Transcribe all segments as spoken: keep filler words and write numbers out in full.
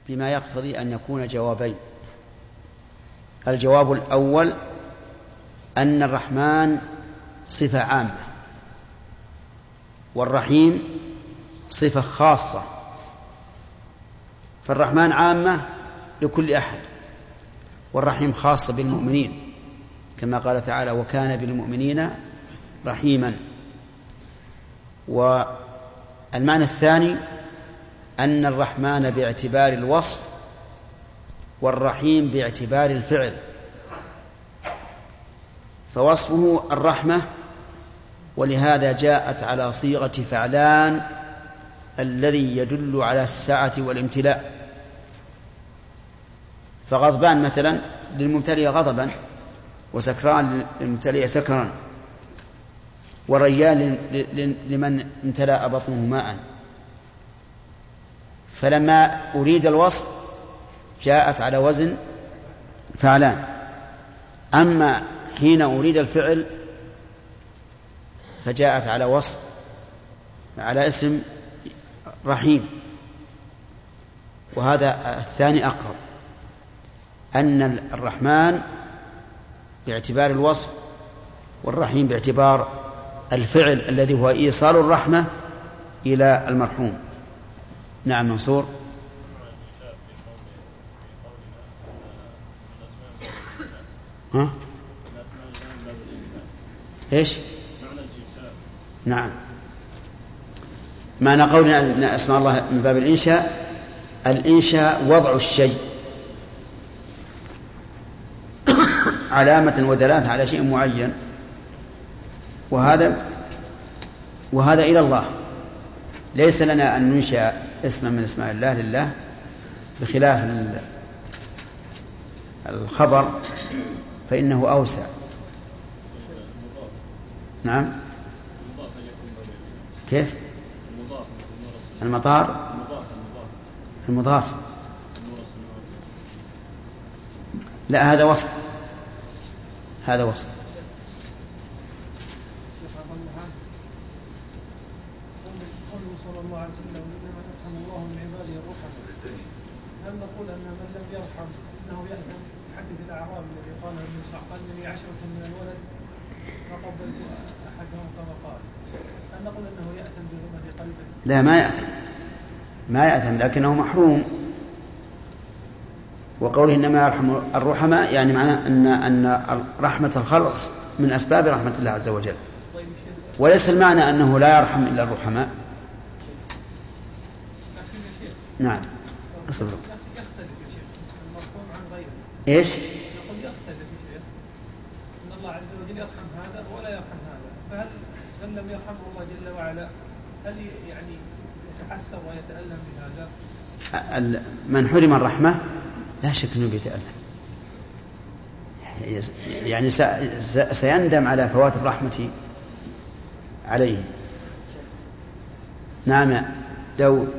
بما يقتضي أن يكون جوابين. الجواب الأول أن الرحمن صفة عامة والرحيم صفة خاصة، فالرحمن عامة لكل أحد والرحيم خاصة بالمؤمنين كما قال تعالى وكان بالمؤمنين رحيما. والمعنى الثاني أن الرحمن باعتبار الوصف والرحيم باعتبار الفعل، فوصفه الرحمة ولهذا جاءت على صيغة فعلان الذي يدل على السعة والامتلاء. فغضبان مثلا للممتلئ غضبا، وسكران للممتلئ سكرا، وريان لمن امتلأ بطنه ماء. فلما أريد الوصف جاءت على وزن فعلان، أما حين أريد الفعل فجاءت على وصف على اسم رحيم. وهذا الثاني أقرب، أن الرحمن باعتبار الوصف والرحيم باعتبار الفعل الذي هو إيصال الرحمة إلى المرحوم. نعم منصور. ها؟ إيش؟ نعم، معنى قولنا أن أسماء الله من باب الإنشاء، الإنشاء وضع الشيء علامة ودلالة على شيء معين، وهذا وهذا إلى الله. ليس لنا أن ننشأ اسما من اسماء الله لله، بخلاف الخبر فإنه أوسع. نعم كيف؟ المطار المضاف لا، هذا وصف، هذا وصف. هل نقول أن من لم يرحم أنه يأثم؟ حدث الأعراب الذي قال ابن صعقان لي عشرة من الولد فقبلت أحدهم كما قال، هل نقول أنه يأثم بغمة قلبه؟ لا، ما يأثم، ما يأثم، لكنه محروم. وقوله إنما يرحم الرحماء يعني معناه أن أن رحمة الخلق من أسباب رحمة الله عز وجل، وليس المعنى أنه لا يرحم إلا الرحماء. نعم أصبر. إيش؟ نقول يختلف يا شيخ، إن الله عز وجل يرحم هذا ولا يرحم هذا، فهل من لم يرحمه الله جل وعلا هل يعني يتحسر ويتألم بهذا؟ من حرم الرحمة لا شك أنه بيتألم، يعني سيندم على فوات الرحمة عليه. نعم يا داود.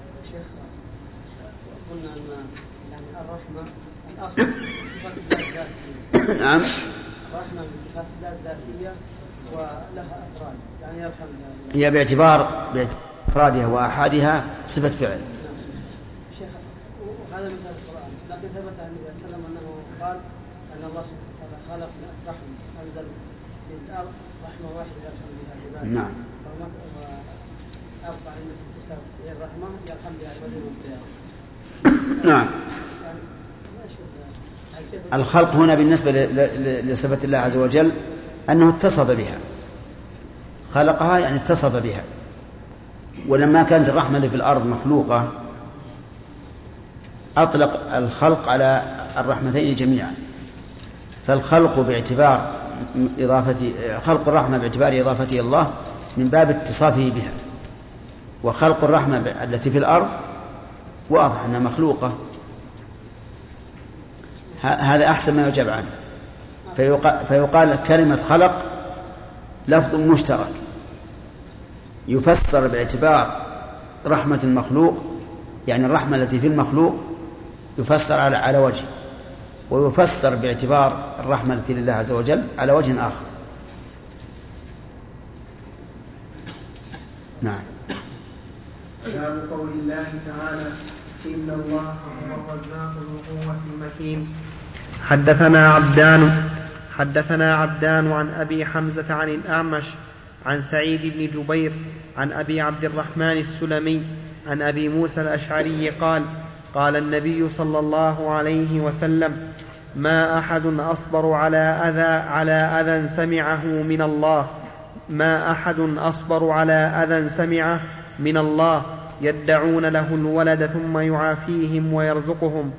قلنا أن يعني الرحمة الأصل صفات الله الذاتية. نعم. الرحمة من صفات الله الذاتية ولها أفراد، يعني يرحم. هي باعتبار بأفرادها وأحادها صفة فعل. شيخ وهذا مثل القرآن، لكن ثبت عن النبي صلى الله عليه وسلم أنه قال أن الله سبحانه وتعالى خلق رحمة، أنزل في الأرض رحمة واحدة يرحم بها عباده. نعم. أربع من تسعة الرحمة يرحم بها عباده والقيامة. نعم. الخلق هنا بالنسبة لصفة الله عز وجل أنه اتصف بها، خلقها يعني اتصف بها. ولما كانت الرحمة اللي في الأرض مخلوقة أطلق الخلق على الرحمتين جميعا، فالخلق باعتبار إضافة خلق الرحمة باعتبار إضافته الله من باب اتصافه بها، وخلق الرحمة التي في الأرض واضح أنها مخلوقة. هذا أحسن ما يجاب عنه. فيقال, فيقال كلمة خلق لفظ مشترك يفسر باعتبار رحمة المخلوق، يعني الرحمة التي في المخلوق يفسر على, على وجه، ويفسر باعتبار الرحمة التي لله عز وجل على وجه آخر. نعم. باب قول الله تعالى إن الله هو الرزاق ذو القوة المتين. حدثنا عبدان حدثنا عبدان عن أبي حمزة عن الأعمش عن سعيد بن جبير عن أبي عبد الرحمن السلمي عن أبي موسى الأشعري قال قال النبي صلى الله عليه وسلم ما أحد أصبر على أذى على أذى سمعه من الله ما أحد أصبر على أذى سمعه من الله يدعون له الولد ثم يعافيهم ويرزقهم.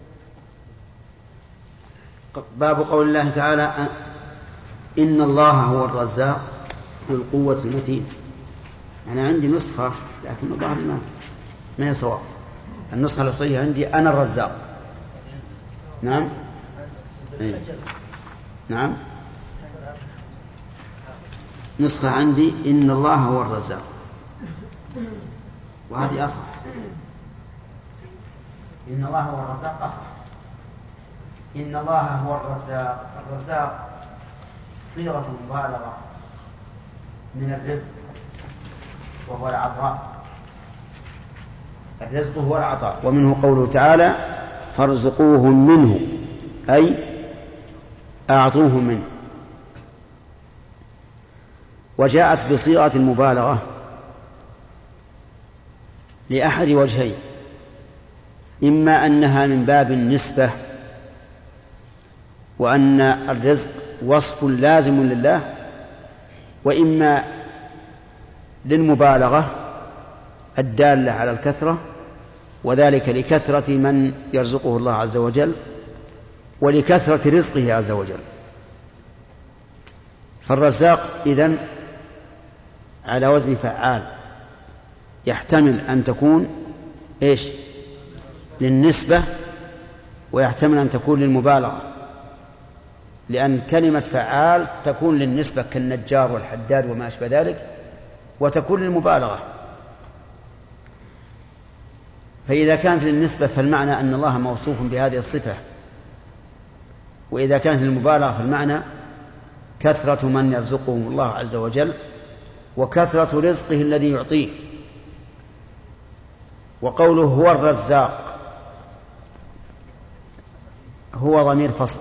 باب قول الله تعالى إن الله هو الرزاق ذو القوة المتين. أنا عندي نسخة لكن الظاهر ما ما هي صواب. النسخة الأصلية عندي أنا الرزاق. نعم أيه. نعم نسخة عندي إن الله هو الرزاق وهذه أصح. إن الله هو الرزاق أصح. إن الله هو الرزاق. الرزاق صيغة مبالغة من الرزق وهو العطاء. الرزق هو العطاء ومنه قوله تعالى فارزقوهم منه أي أعطوهم منه. وجاءت بصيغة المبالغة لأحد وجهين: إما أنها من باب النسبة وأن الرزق وصف لازم لله، وإما للمبالغة الدالة على الكثرة، وذلك لكثرة من يرزقه الله عز وجل ولكثرة رزقه عز وجل. فالرزاق إذن على وزن فعال، يحتمل أن تكون إيش للنسبة ويحتمل أن تكون للمبالغة، لأن كلمة فعال تكون للنسبة كالنجار والحداد وما أشبه ذلك، وتكون للمبالغة. فإذا كانت للنسبة فالمعنى أن الله موصوف بهذه الصفة، وإذا كانت للمبالغة فالمعنى كثرة من يرزقهم الله عز وجل وكثرة رزقه الذي يعطيه. وقوله هو الرزاق هو ضمير فصل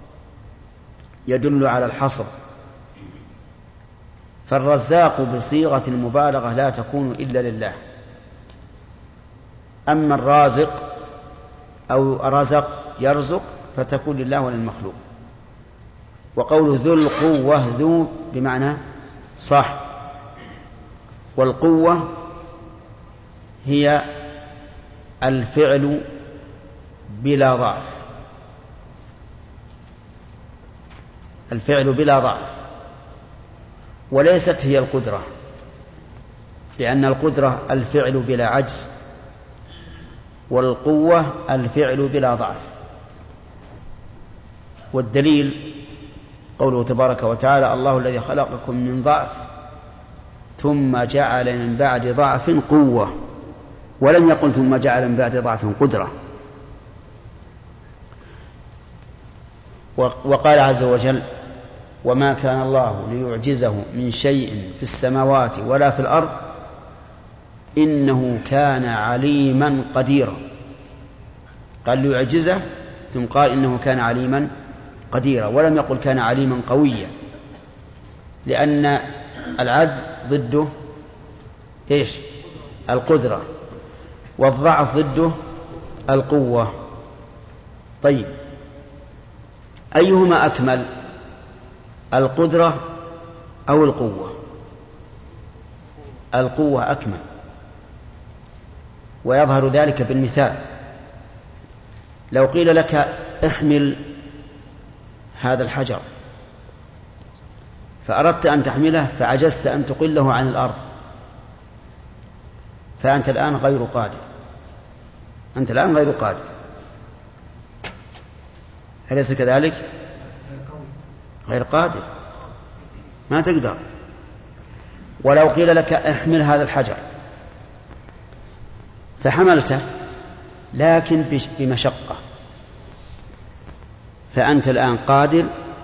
يدل على الحصر، فالرزاق بصيغة المبالغة لا تكون إلا لله. أما الرازق أو رزق يرزق فتكون لله وللمخلوق. وقوله ذو القوة ذو بمعنى صح، والقوة هي الفعل بلا ضعف، الفعل بلا ضعف، وليست هي القدرة، لأن القدرة الفعل بلا عجز، والقوة الفعل بلا ضعف. والدليل قوله تبارك وتعالى الله الذي خلقكم من ضعف ثم جعل من بعد ضعف قوة، ولم يقل ثم جعل من بعد ضعف قدرة. وقال عز وجل وما كان الله ليعجزه من شيء في السماوات ولا في الأرض إنه كان عليما قديرا. قال ليعجزه ثم قال إنه كان عليما قديرا، ولم يقل كان عليما قويا، لأن العجز ضده إيش القدرة، والضعف ضده القوة. طيب أيهما أكمل القدرة أو القوة؟ القوة أكمل، ويظهر ذلك بالمثال. لو قيل لك احمل هذا الحجر فأردت أن تحمله فعجزت أن تقله عن الأرض، فأنت الآن غير قادر، أنت الآن غير قادر، أليس كذلك؟ غير قادر، ما تقدر. ولو قيل لك احمل هذا الحجر فحملته لكن بمشقة، فأنت الآن قادر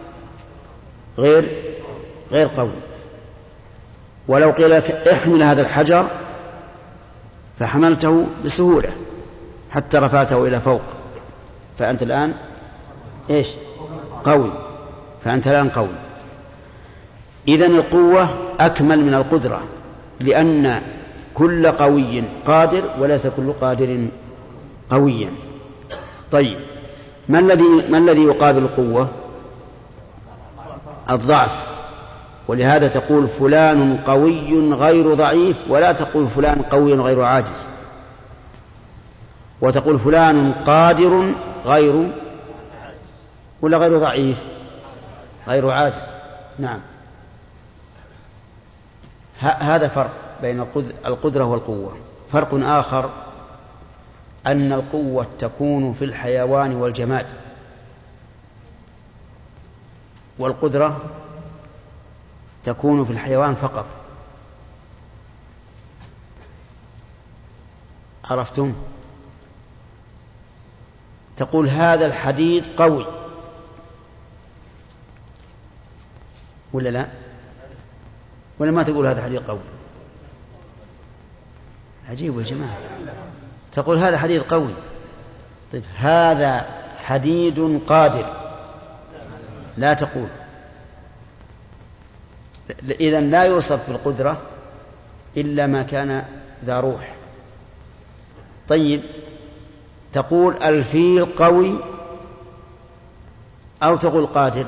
غير غير قوي. ولو قيل لك احمل هذا الحجر فحملته بسهولة، حتى رفعته إلى فوق، فأنت الآن إيش؟ قوي، فأنت الآن قوي. إذن القوة أكمل من القدرة، لأن كل قوي قادر وليس كل قادر قويا. طيب، ما الذي ما الذي يقابل القوة؟ الضعف. ولهذا تقول فلان قوي غير ضعيف، ولا تقول فلان قوي غير عاجز. وتقول فلان قادر غير ولا غير ضعيف؟ غير عاجز. نعم، هذا فرق بين القدرة والقوة. فرق آخر أن القوة تكون في الحيوان والجماد، والقدرة تكون في الحيوان فقط. عرفتم؟ تقول هذا الحديد قوي ولا لا؟ ولا ما تقول هذا حديد قوي؟ عجيب يا جماعة، تقول هذا حديد قوي. طيب هذا حديد قادر، لا تقول. إذن لا يوصف بالقدرة إلا ما كان ذا روح. طيب، تقول الفيل قوي أو تقول قادر؟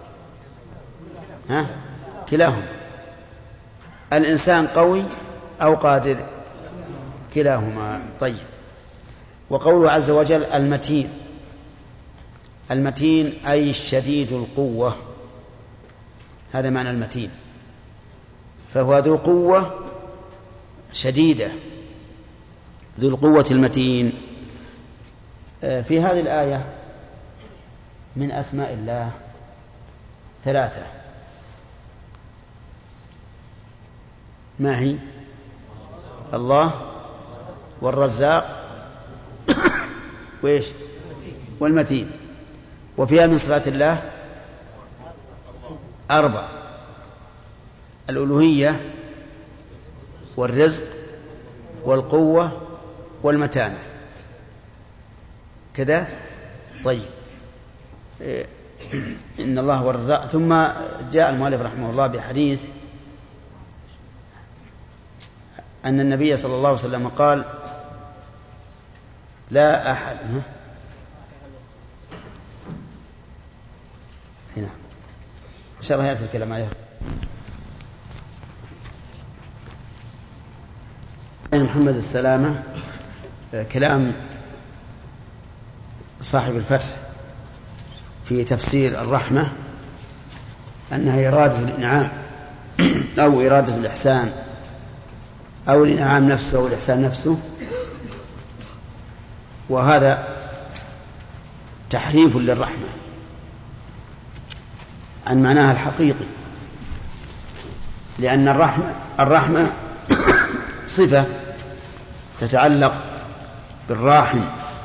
ها؟ كلاهما. الإنسان قوي أو قادر؟ كلاهما. طيب، وقوله عز وجل المتين. المتين أي الشديد القوة، هذا معنى المتين، فهو ذو قوة شديدة، ذو القوة المتين. في هذه الآية من أسماء الله ثلاثة، ما هي؟ الله والرزاق وإيش؟ والمتين. وفيها من صفات الله أربع: الألوهية والرزق والقوة والمتانة، كذا. طيب، إن الله والرزاق. ثم جاء المؤلف رحمه الله بحديث أن النبي صلى الله عليه وسلم قال لا أحد هنا إن شاء الله يأتي الكلام عليه. محمد السلامة كلام صاحب الفتح في تفسير الرحمة أنها إرادة الإنعام أو إرادة الإحسان أو الإنعام نفسه أو الإحسان نفسه، وهذا تحريف للرحمة عن معناها الحقيقي، لأن الرحمة الرحمة صفة تتعلق بالراحم،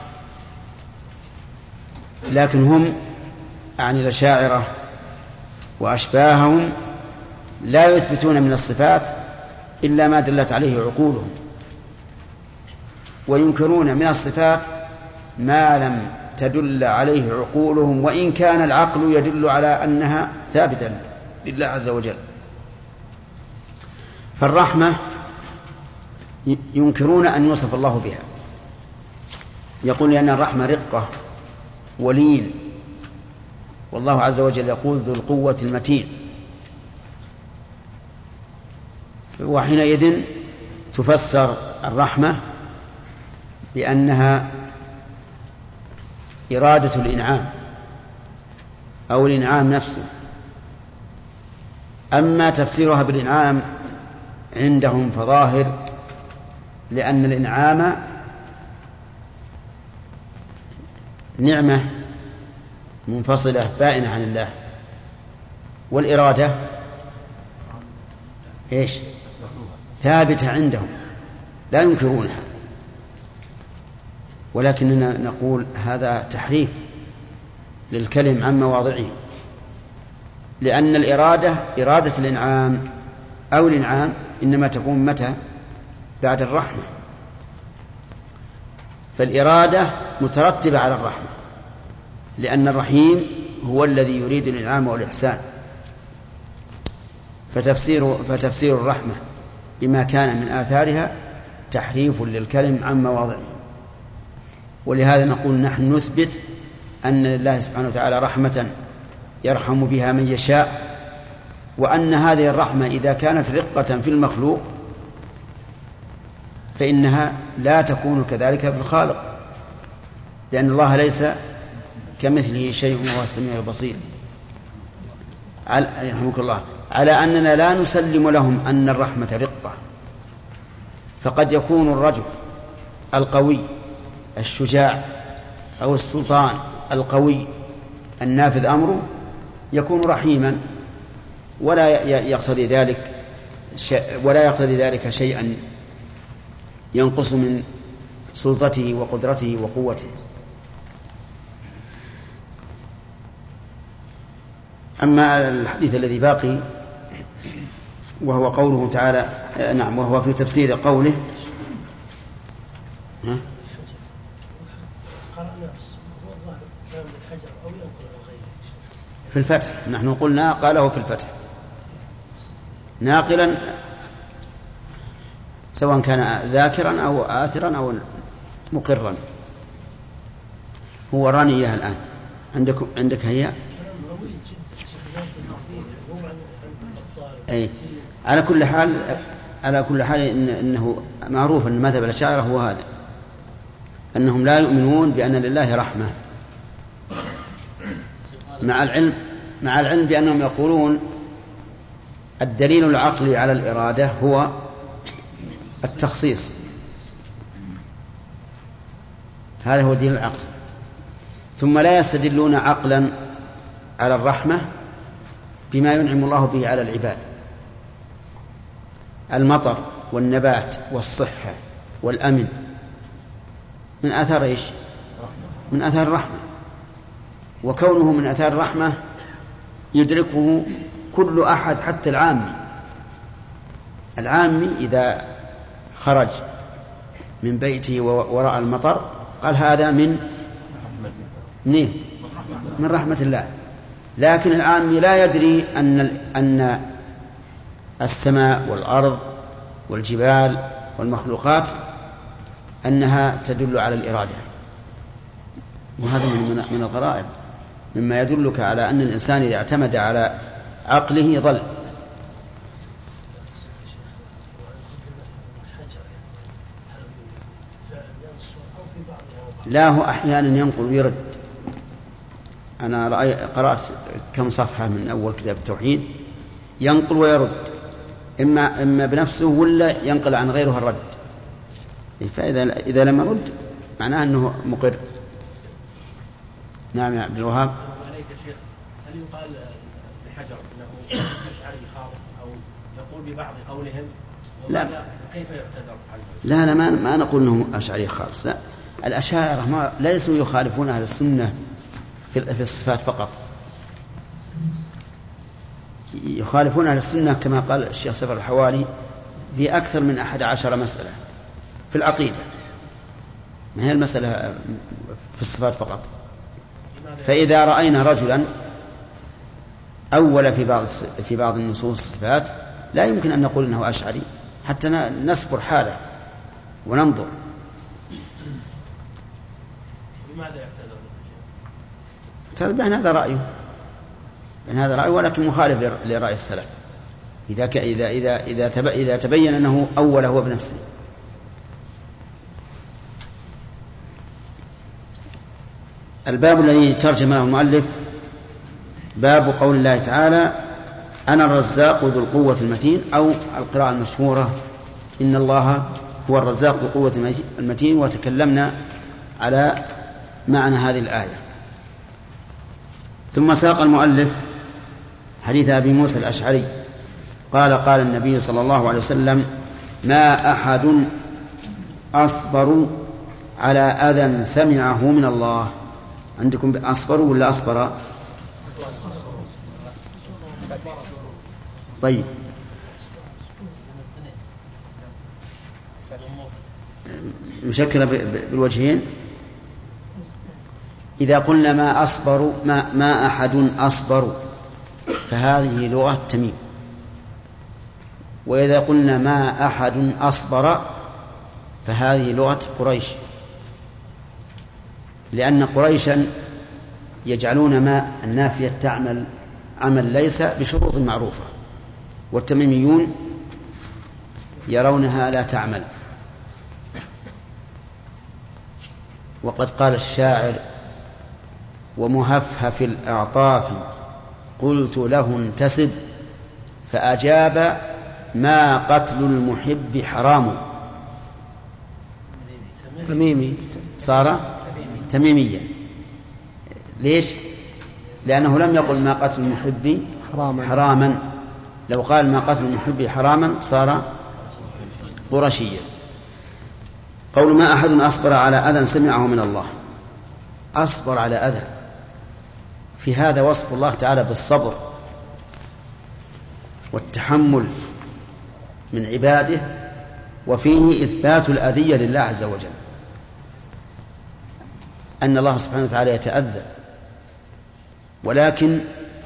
لكن هم عن الأشاعرة وأشباههم لا يثبتون من الصفات إلا ما دلت عليه عقولهم، وينكرون من الصفات ما لم تدل عليه عقولهم، وإن كان العقل يدل على أنها ثابتة لله عز وجل. فالرحمة ينكرون أن يوصف الله بها، يقول أن الرحمة رقة ولين، والله عز وجل يقول ذو القوة المتين. وحينئذ تفسر الرحمة بأنها إرادة الإنعام أو الإنعام نفسه. أما تفسيرها بالإنعام عندهم فظاهر، لأن الإنعام نعمة منفصلة بائنة عن الله، والإرادة إيش؟ ثابتة عندهم لا ينكرونها، ولكننا نقول هذا تحريف للكلم عن مواضعه، لأن الإرادة إرادة الإنعام أو الإنعام إنما تكون متى؟ بعد الرحمة. فالإرادة مترتبة على الرحمة، لأن الرحيم هو الذي يريد الإنعام والإحسان. فتفسير, فتفسير الرحمة بما كان من آثارها تحريف للكلم عن مواضعه. ولهذا نقول نحن نثبت أن لله سبحانه وتعالى رحمة يرحم بها من يشاء، وأن هذه الرحمة إذا كانت رقة في المخلوق فإنها لا تكون كذلك في الخالق، لأن الله ليس كمثله شيء وهو السميع البصير. يرحمك الله. على أننا لا نسلم لهم أن الرحمة رقة، فقد يكون الرجل القوي الشجاع أو السلطان القوي النافذ أمره يكون رحيما، ولا يقتضي ذلك ولا يقتضي ذلك شيئا ينقص من سلطته وقدرته وقوته. أما الحديث الذي باقي وهو قوله تعالى، نعم، وهو في تفسير قوله ها؟ في الفتح. نحن قلنا قاله في الفتح ناقلا، سواء كان ذاكرا أو آثرا أو مقرا. هو راني إياها الآن عندك عندك هي. أي على كل حال على كل حال إن إنه معروف أن مذهب الأشاعرة هو هذا، أنهم لا يؤمنون بأن لله رحمة، مع العلم مع العلم بأنهم يقولون الدليل العقلي على الإرادة هو التخصيص، هذا هو دليل العقل. ثم لا يستدلون عقلا على الرحمة بما ينعم الله به على العباد، المطر والنبات والصحة والأمن من آثار إيش؟ من آثار الرحمة. وكونه من آثار الرحمة يدركه كل أحد، حتى العامي. العامي إذا خرج من بيته وراء المطر قال هذا من منين؟ من رحمة الله. لكن العامي لا يدري أن أن السماء والأرض والجبال والمخلوقات أنها تدل على الإرادة، وهذا من من الغرائب، مما يدلك على أن الإنسان إذا اعتمد على عقله ضل. لا، هو أحيانا ينقل ويرد. أنا قرأت كم صفحة من أول كتاب التوحيد، ينقل ويرد، إما إما بنفسه ولا ينقل عن غيره الرد. فإذا إذا لم يرد معناه أنه مقر. نعم يا عبد الوهاب. عليك شيخ، هل يقال لحجر أنه أشعري خالص أو يقول ببعض قولهم؟ لا، كيف يعتذر عنه؟ لا لا ما, ما نقول أنه أشعري خالص، لا. الأشاعرة ما ليسوا يخالفون أهل السنة في, في الصفات فقط، يخالفون أهل السنة كما قال الشيخ سفر الحوالي في أكثر من أحد عشر مسألة في العقيدة، ما هي المسألة في الصفات فقط. فإذا رأينا رجلا أول في بعض في بعض النصوص الصفات لا يمكن أن نقول إنه أشعري، حتى نصبر حاله وننظر. لماذا يعتذر؟ اعتذر بأن هذا رأيه، بأن هذا رأيه، ولكن مخالف لرأي السلف إذا ك... إذا إذا إذا, تب... إذا تبين أنه أول هو بنفسه. الباب الذي ترجم له المؤلف باب قول الله تعالى أنا الرزاق ذو القوة المتين، أو القراءة المشهورة إن الله هو الرزاق ذو القوة المتين. وتكلمنا على معنى هذه الآية. ثم ساق المؤلف حديث أبي موسى الأشعري قال قال النبي صلى الله عليه وسلم ما أحد أصبر على أذى سمعه من الله. عندكم أصبروا ولا أصبر؟ طيب، مشكلة بالوجهين. إذا قلنا ما أصبر ما, ما أحد أصبر فهذه لغة تميم، وإذا قلنا ما أحد أصبر فهذه لغة قريش، لأن قريشا يجعلون ما النافية تعمل عمل ليس بشروط معروفة، والتميميون يرونها لا تعمل. وقد قال الشاعر: ومهفهف الأعطاف قلت له انتسب، فأجاب: ما قتل المحب حرام. تميمي صار تميميا. ليش؟ لأنه لم يقل ما قتل المحب حراما, حراما. لو قال ما قتل المحب حراما صار قرشيا. قول ما أحد أصبر على أذى سمعه من الله، أصبر على أذى، في هذا وصف الله تعالى بالصبر والتحمل من عباده، وفيه إثبات الأذية لله عز وجل، أن الله سبحانه وتعالى يتأذى. ولكن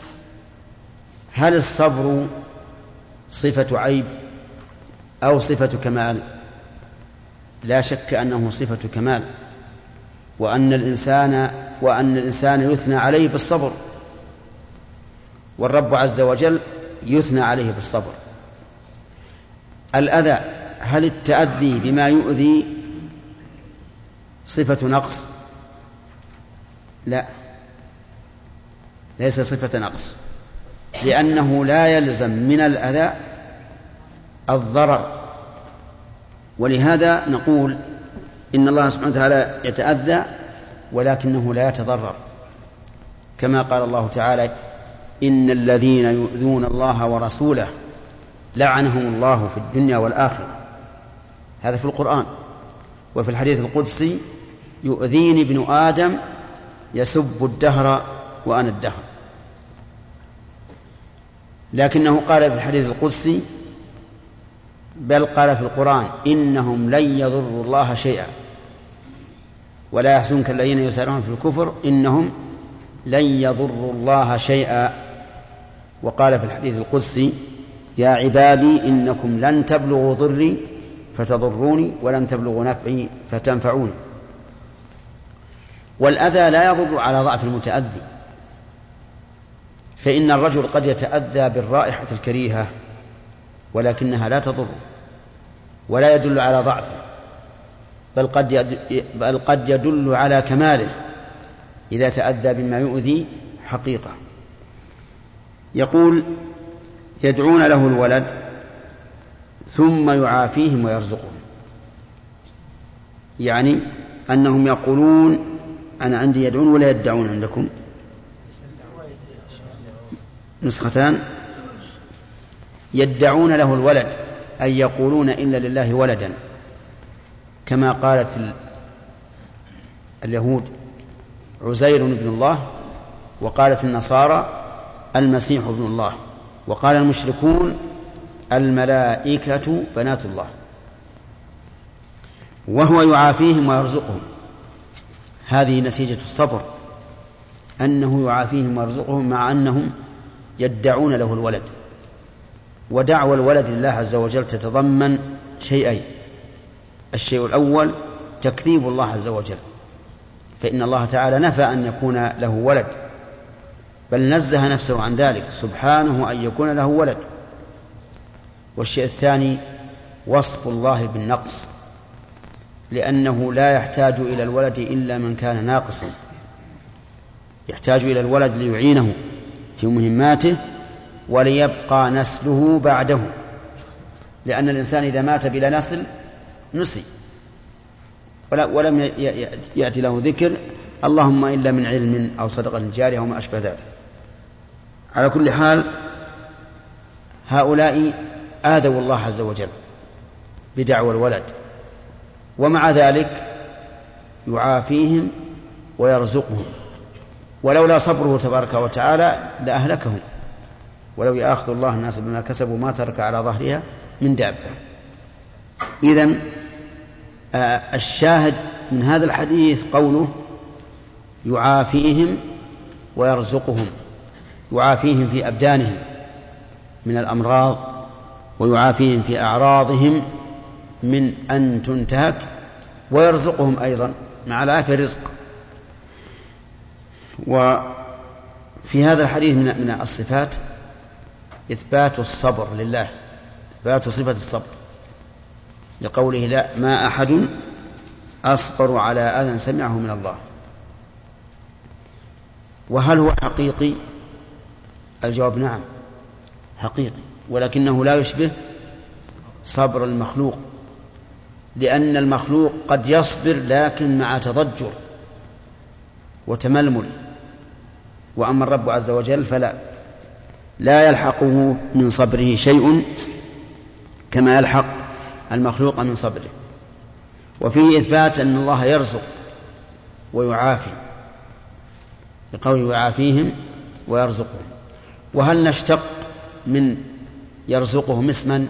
هل الصبر صفة عيب أو صفة كمال؟ لا شك أنه صفة كمال، وأن الإنسان وأن الإنسان يثنى عليه بالصبر، والرب عز وجل يثنى عليه بالصبر. الأذى، هل التأذي بما يؤذي صفة نقص؟ لا، ليس صفة نقص، لأنه لا يلزم من الأذى الضرر. ولهذا نقول إن الله سبحانه وتعالى يتأذى ولكنه لا يتضرر، كما قال الله تعالى: إن الذين يؤذون الله ورسوله لعنهم الله في الدنيا والآخرة. هذا في القرآن. وفي الحديث القدسي: يؤذيني ابن آدم يسب الدهر وأنا الدهر. لكنه قال في الحديث القدسي، بل قال في القرآن: إنهم لن يضروا الله شيئا ولا يحزنك الذين يسارعون في الكفر إنهم لن يضروا الله شيئا. وقال في الحديث القدسي: يا عبادي إنكم لن تبلغوا ضري فتضروني ولن تبلغوا نفعي فتنفعوني. والأذى لا يضر على ضعف المتأذي، فإن الرجل قد يتأذى بالرائحة الكريهة ولكنها لا تضر ولا يدل على ضعفه، بل قد بل قد يدل على كماله إذا تأذى بما يؤذي حقيقة. يقول: يدعون له الولد ثم يعافيهم ويرزقهم، يعني أنهم يقولون: أنا عندي يدعون ولا يدعون عندكم؟ نسختان. يدعون له الولد أي يقولون إن لله ولدا، كما قالت اليهود عزير ابن الله، وقالت النصارى المسيح ابن الله، وقال المشركون الملائكة بنات الله. وهو يعافيهم ويرزقهم، هذه نتيجة الصبر، أنه يعافيهم ويرزقهم مع أنهم يدعون له الولد. ودعوى الولد لله عز وجل تتضمن شيئين: الشيء الأول تكذيب الله عز وجل، فإن الله تعالى نفى أن يكون له ولد، بل نزه نفسه عن ذلك سبحانه أن يكون له ولد. والشيء الثاني وصف الله بالنقص، لأنه لا يحتاج إلى الولد إلا من كان ناقصا، يحتاج إلى الولد ليعينه في مهماته وليبقى نسله بعده، لأن الإنسان إذا مات بلا نسل نسي ولم يأتي له ذكر، اللهم إلا من علم أو صدقة جارية أو ما أشبه ذلك. على كل حال هؤلاء آذوا الله عز وجل بدعوى الولد، ومع ذلك يعافيهم ويرزقهم، ولولا صبره تبارك وتعالى لأهلكهم، ولو يأخذ الله الناس بما كسبوا ما ترك على ظهرها من دابة. إذن الشاهد من هذا الحديث قوله يعافيهم ويرزقهم، يعافيهم في أبدانهم من الأمراض، ويعافيهم في أعراضهم من أن تنتهك، ويرزقهم أيضا مع العافية رزق. وفي هذا الحديث من الصفات إثبات الصبر لله، إثبات صفة الصبر، لقوله لا ما أحد أصبر على أذى سمعه من الله. وهل هو حقيقي؟ الجواب نعم حقيقي، ولكنه لا يشبه صبر المخلوق، لأن المخلوق قد يصبر لكن مع تضجر وتململ، وأما الرب عز وجل فلا، لا يلحقه من صبره شيء كما يلحق المخلوق من صبره. وفيه إثبات أن الله يرزق ويعافي، بقوله يعافيهم ويرزقهم. وهل نشتق من يرزقهم اسما؟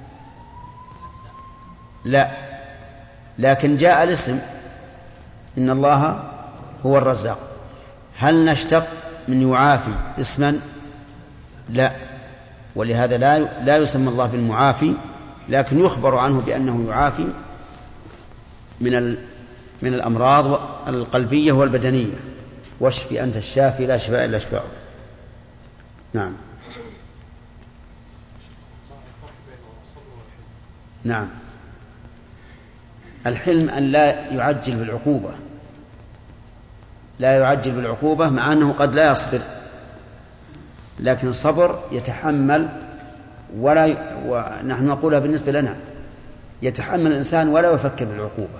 لا، لكن جاء الاسم إن الله هو الرزاق. هل نشتق من يعافي اسما؟ لا، ولهذا لا لا يسمى الله بالمعافي، لكن يخبر عنه بأنه يعافي من من الأمراض القلبية والبدنية. واشفي أنت الشافي لا شفاء إلا شفاؤك. نعم. نعم. الحلم أن لا يعجل بالعقوبة، لا يعجل بالعقوبة مع أنه قد لا يصبر، لكن الصبر يتحمل ولا ي... ونحن نقولها بالنسبة لنا، يتحمل الإنسان ولا يفكر بالعقوبة.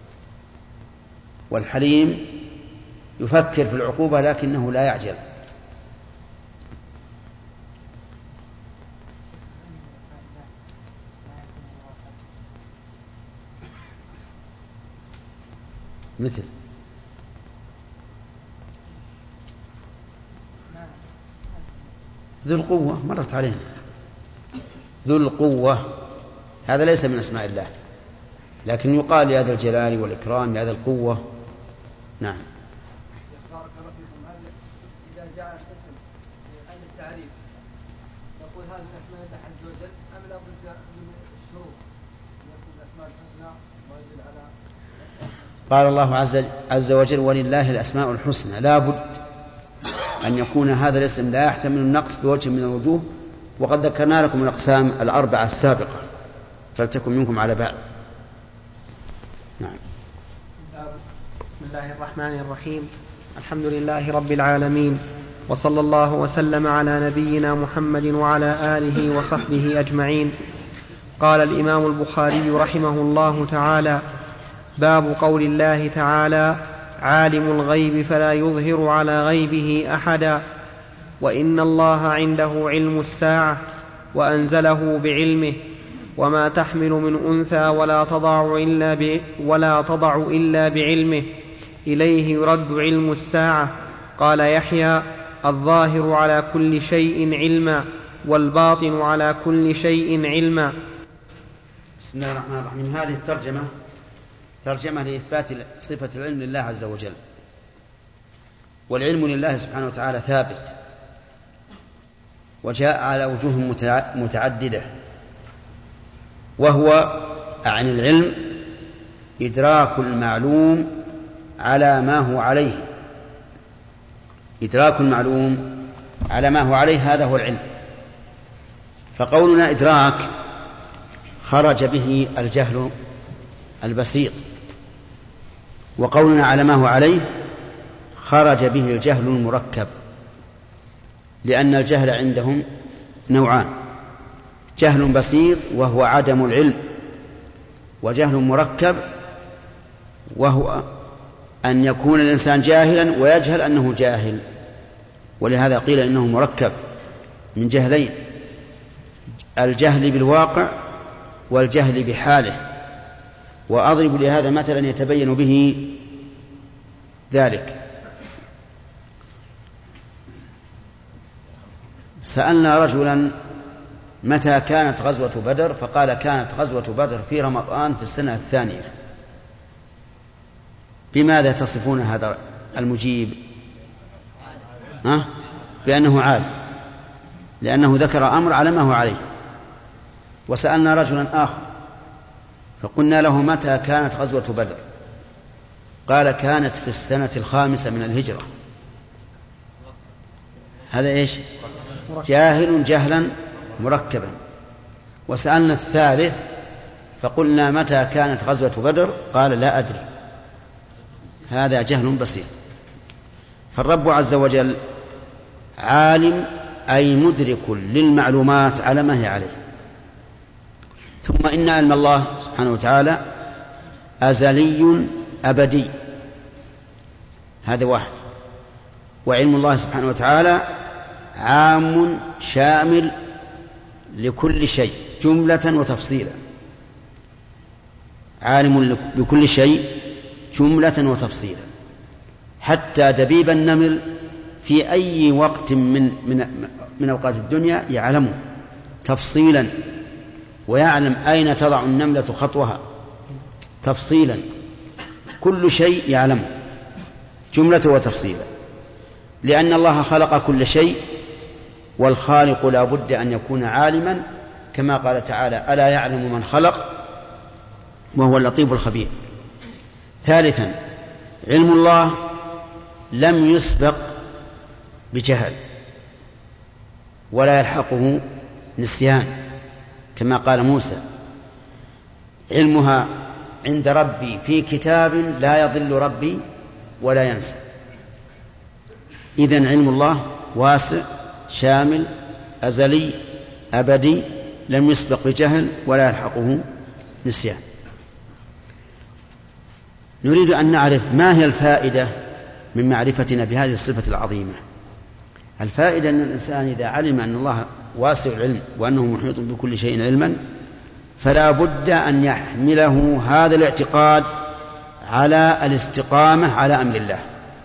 والحليم يفكر في العقوبة لكنه لا يعجل. مثل ذو القوة مرت علينا، ذو القوة هذا ليس من أسماء الله، لكن يقال يا ذا الجلال والإكرام يا ذا القوة. نعم. إذا جاء الاسم عند التعريف نقول هذه الأسماء الله عز وجل أم لا بد من الشروط يكون الأسماء الحسنى ما يدل على؟ قال الله عز, عز وجل ولله الأسماء الحسنى، لا بد أن يكون هذا الاسم لا يحتمل النقص بوجه من الوجوه. وقد ذكرنا لكم الأقسام الأربعة السابقة، فلتكن منكم على بال. نعم. بسم الله الرحمن الرحيم. الحمد لله رب العالمين، وصلى الله وسلم على نبينا محمد وعلى آله وصحبه أجمعين. قال الإمام البخاري رحمه الله تعالى: باب قول الله تعالى: عالم الغيب فلا يظهر على غيبه أحدا، وإن الله عنده علم الساعة وأنزله بعلمه، وما تحمل من أنثى ولا تضع إلا, ب... ولا تضع إلا بعلمه، إليه يرد علم الساعة. قال يحيى: الظاهر على كل شيء علما، والباطن على كل شيء علما. بسم الله الرحمن الرحيم. هذه الترجمة ترجمة لإثبات صفة العلم لله عز وجل. والعلم لله سبحانه وتعالى ثابت، وجاء على وجوه متعددة، وهو عن العلم إدراك المعلوم على ما هو عليه، إدراك المعلوم على ما هو عليه، هذا هو العلم. فقولنا إدراك خرج به الجهل البسيط، وقولنا على ما هو عليه خرج به الجهل المركب، لأن الجهل عندهم نوعان: جهل بسيط وهو عدم العلم، وجهل مركب وهو أن يكون الإنسان جاهلا ويجهل أنه جاهل. ولهذا قيل إنه مركب من جهلين: الجهل بالواقع والجهل بحاله. وأضرب لهذا مثلا يتبين به ذلك. سألنا رجلا متى كانت غزوة بدر، فقال كانت غزوة بدر في رمضان في السنة الثانية. بماذا تصفون هذا المجيب؟ ها؟ بأنه عالم، لأنه ذكر أمر على ما هو عليه. وسألنا رجلا آخر فقلنا له متى كانت غزوة بدر؟ قال كانت في السنة الخامسة من الهجرة. هذا إيش؟ جاهل جهلا مركبا. وسألنا الثالث فقلنا متى كانت غزوة بدر؟ قال لا أدري. هذا جهل بسيط. فالرب عز وجل عالم أي مدرك للمعلومات على ما هي عليه. ثم إن علم الله سبحانه وتعالى أزلي أبدي، هذا واحد. وعلم الله سبحانه وتعالى عام شامل لكل شيء جملة وتفصيلا، عالم بكل شيء جملة وتفصيلا، حتى دبيب النمل في أي وقت من من من أوقات الدنيا يعلمه تفصيلا، ويعلم أين تضع النملة خطوها تفصيلا، كل شيء يعلمه جملة وتفصيلا، لأن الله خلق كل شيء، والخالق لا بد أن يكون عالما، كما قال تعالى ألا يعلم من خلق وهو اللطيف الخبير. ثالثا علم الله لم يسبق بجهل ولا يلحقه نسيان، كما قال موسى علمها عند ربي في كتاب لا يضل ربي ولا ينسى. إذن علم الله واسع شامل أزلي أبدي، لم يسبق بجهل ولا يلحقه نسيان. نريد أن نعرف ما هي الفائدة من معرفتنا بهذه الصفة العظيمة. الفائدة أن الإنسان إذا علم أن الله واسع العلم وأنه محيط بكل شيء علما، فلا بد أن يحمله هذا الاعتقاد على الاستقامة على أمر الله.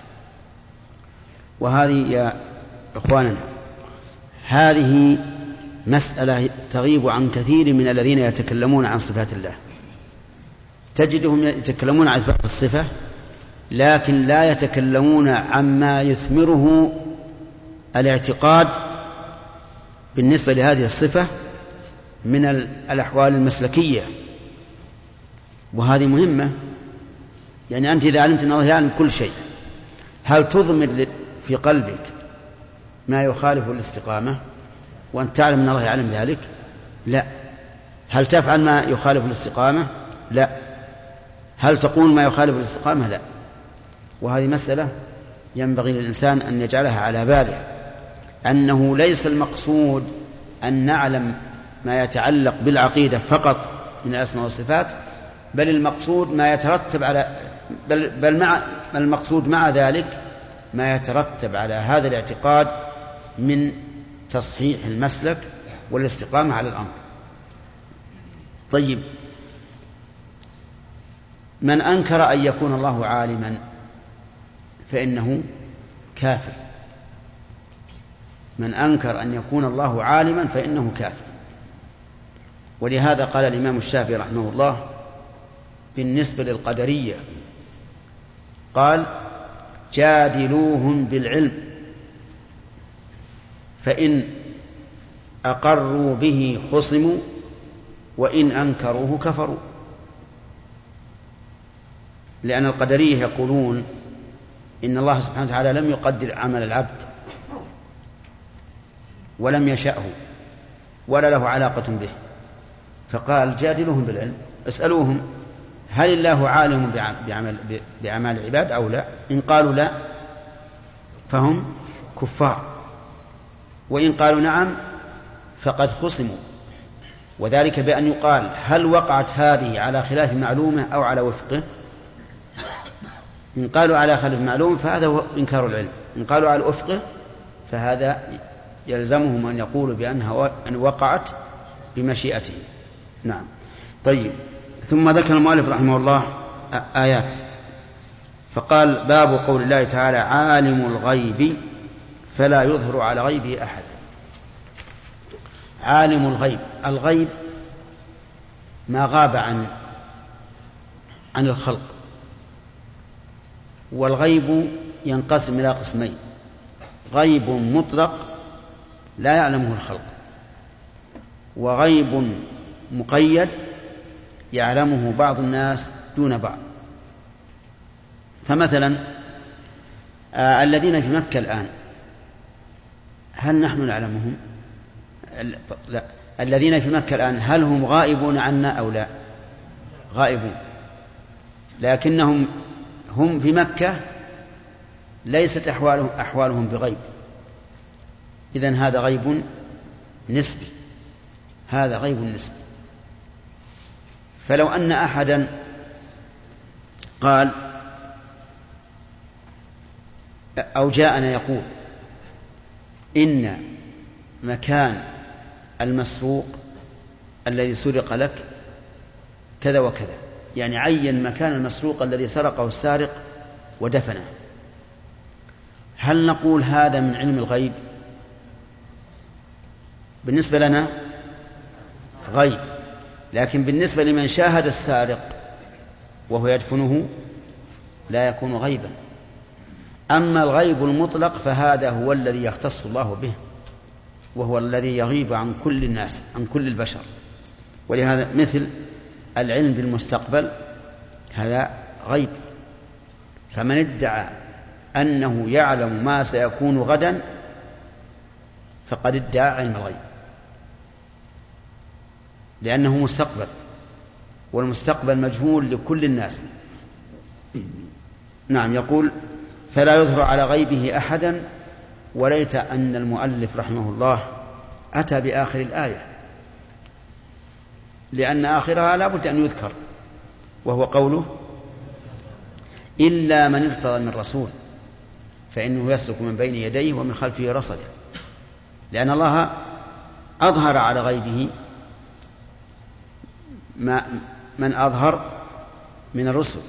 وهذه يا إخواننا هذه مسألة تغيب عن كثير من الذين يتكلمون عن صفات الله. تجدهم يتكلمون عن إثبات الصفة لكن لا يتكلمون عما يثمره الاعتقاد بالنسبة لهذه الصفة من الأحوال المسلكية، وهذه مهمة. يعني أنت إذا علمت أن الله يعلم كل شيء، هل تضمر في قلبك ما يخالف الاستقامة وأنت تعلم أن الله يعلم ذلك؟ لا. هل تفعل ما يخالف الاستقامة؟ لا. هل تقول ما يخالف الاستقامة؟ لا. وهذه مسألة ينبغي للإنسان أن يجعلها على باله، أنه ليس المقصود أن نعلم ما يتعلق بالعقيدة فقط من الأسماء والصفات، بل المقصود ما يترتب على بل, بل مع المقصود مع ذلك ما يترتب على هذا الاعتقاد من تصحيح المسلك والاستقامة على الأمر. طيب، من أنكر أن يكون الله عالما فإنه كافر. من أنكر أن يكون الله عالما فإنه كافر. ولهذا قال الإمام الشافعي رحمه الله بالنسبة للقدرية، قال جادلوهم بالعلم فإن أقروا به خصموا وإن أنكروه كفروا. لأن القدرية يقولون إن الله سبحانه وتعالى لم يقدر عمل العبد ولم يشأه ولا له علاقة به، فقال جادلوهم بالعلم، اسألوهم هل الله عالم بعمل بأعمال العباد أو لا؟ إن قالوا لا فهم كفار، وإن قالوا نعم فقد خصموا. وذلك بأن يقال هل وقعت هذه على خلاف معلومة أو على وفقه؟ إن قالوا على خلاف معلومة فهذا هو إنكار العلم، إن قالوا على وفقه فهذا يلزمهم أن يقولوا بأنها أن وقعت بمشيئته. نعم. طيب، ثم ذكر المؤلف رحمه الله آيات، فقال باب قول الله تعالى عالم الغيب فلا يظهر على غيبه أحد. عالم الغيب، الغيب ما غاب عن عن الخلق، والغيب ينقسم إلى قسمين: غيب مطلق لا يعلمه الخلق، وغيب مقيد يعلمه بعض الناس دون بعض. فمثلا آه الذين في مكة الآن هل نحن نعلمهم؟ لا. الذين في مكة الآن هل هم غائبون عنا أو لا؟ غائبون، لكنهم هم في مكة ليست أحوالهم, أحوالهم بغيب. إذن هذا غيب نسبي، هذا غيب نسبي. فلو أن أحدا قال أو جاءنا يقول إن مكان المسروق الذي سرق لك كذا وكذا، يعني عين مكان المسروق الذي سرقه السارق ودفنه، هل نقول هذا من علم الغيب؟ بالنسبة لنا غيب، لكن بالنسبة لمن شاهد السارق وهو يدفنه لا يكون غيبا. أما الغيب المطلق فهذا هو الذي يختص الله به، وهو الذي يغيب عن كل الناس، عن كل البشر. ولهذا مثل العلم بالمستقبل هذا غيب، فمن ادعى أنه يعلم ما سيكون غدا فقد ادعى علم الغيب، لأنه مستقبل، والمستقبل مجهول لكل الناس. نعم. يقول: فلا يظهر على غيبه أحدا. وليت أن المؤلف رحمه الله أتى بآخر الآية، لأن آخرها لا بد أن يذكر، وهو قوله: إلا من ارتضى من رسول فإنه يسلك من بين يديه ومن خلفه رصدا. لأن الله أظهر على غيبه ما من أظهر من الرسل.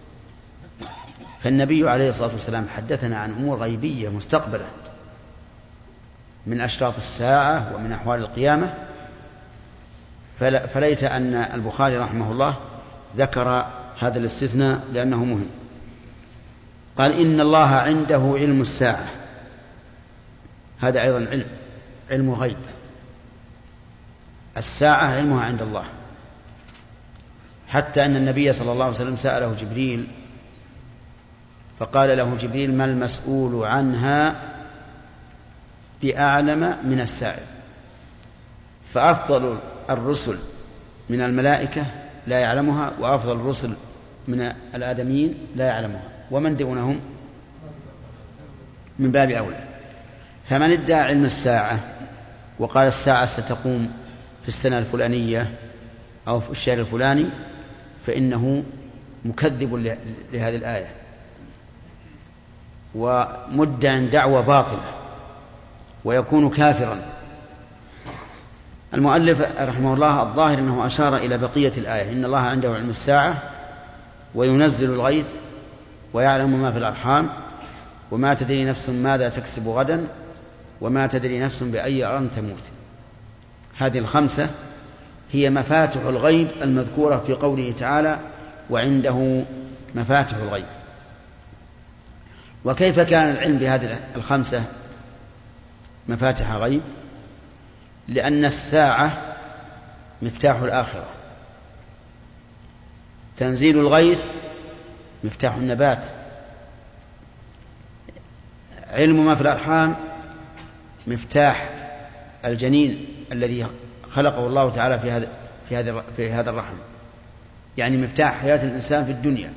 فالنبي عليه الصلاة والسلام حدثنا عن أمور غيبية مستقبلة من أشراط الساعة ومن أحوال القيامة، فليت أن البخاري رحمه الله ذكر هذا الاستثناء لأنه مهم. قال: إن الله عنده علم الساعة. هذا أيضا علم علم غيب. الساعة علمها عند الله، حتى أن النبي صلى الله عليه وسلم سأله جبريل فقال له جبريل: ما المسؤول عنها بأعلم من السائل. فأفضل الرسل من الملائكة لا يعلمها، وأفضل الرسل من الآدميين لا يعلمها، ومن دونهم من باب أولى. فمن ادعى علم الساعة وقال الساعة ستقوم في السنة الفلانية أو في الشهر الفلاني فإنه مكذب لهذه الآية ومدع دعوة باطلة ويكون كافرا. المؤلف رحمه الله الظاهر أنه أشار إلى بقية الآية: إن الله عنده علم الساعة وينزل الغيث ويعلم ما في الأرحام وما تدري نفس ماذا تكسب غدا وما تدري نفس بأي أرض تموت. هذه الخمسة هي مفاتح الغيب المذكورة في قوله تعالى: وعنده مفاتح الغيب. وكيف كان العلم بهذه الخمسة مفاتح غيب؟ لأن الساعة مفتاح الآخرة، تنزيل الغيث مفتاح النبات، علم ما في الأرحام مفتاح الجنين الذي خلقه الله تعالى في هذا في هذا في هذا الرحم، يعني مفتاح حياة الإنسان في الدنيا.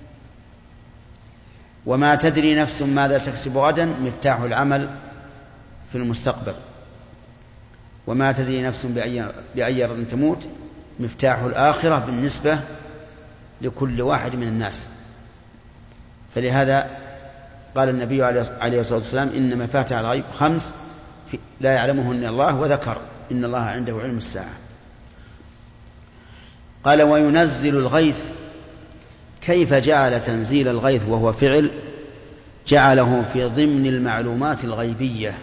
وما تدري نفس ماذا تكسب غدا مفتاح العمل في المستقبل. وما تدري نفس بأي بأي أرض تموت مفتاح الآخرة بالنسبة لكل واحد من الناس. فلهذا قال النبي عليه الصلاة والسلام: إن مفاتح الغيب خمس لا يعلمهن الله، وذكر إن الله عنده علم الساعة. قال: وينزل الغيث. كيف جعل تنزيل الغيث وهو فعل جعله في ضمن المعلومات الغيبية؟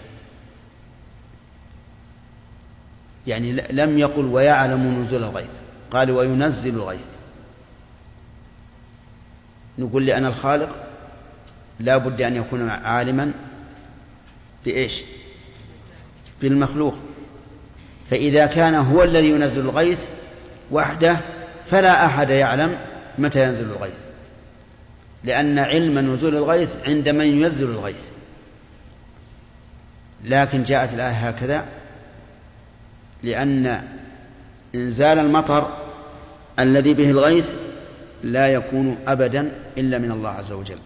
يعني لم يقل ويعلم نزول الغيث، قال وينزل الغيث. نقول لأن الخالق لا بد أن يكون عالما بإيش؟ بالمخلوق. فإذا كان هو الذي ينزل الغيث وحده فلا أحد يعلم متى ينزل الغيث، لأن علم نزول الغيث عند من ينزل الغيث. لكن جاءت الآية هكذا لأن إنزال المطر الذي به الغيث لا يكون أبدا إلا من الله عز وجل.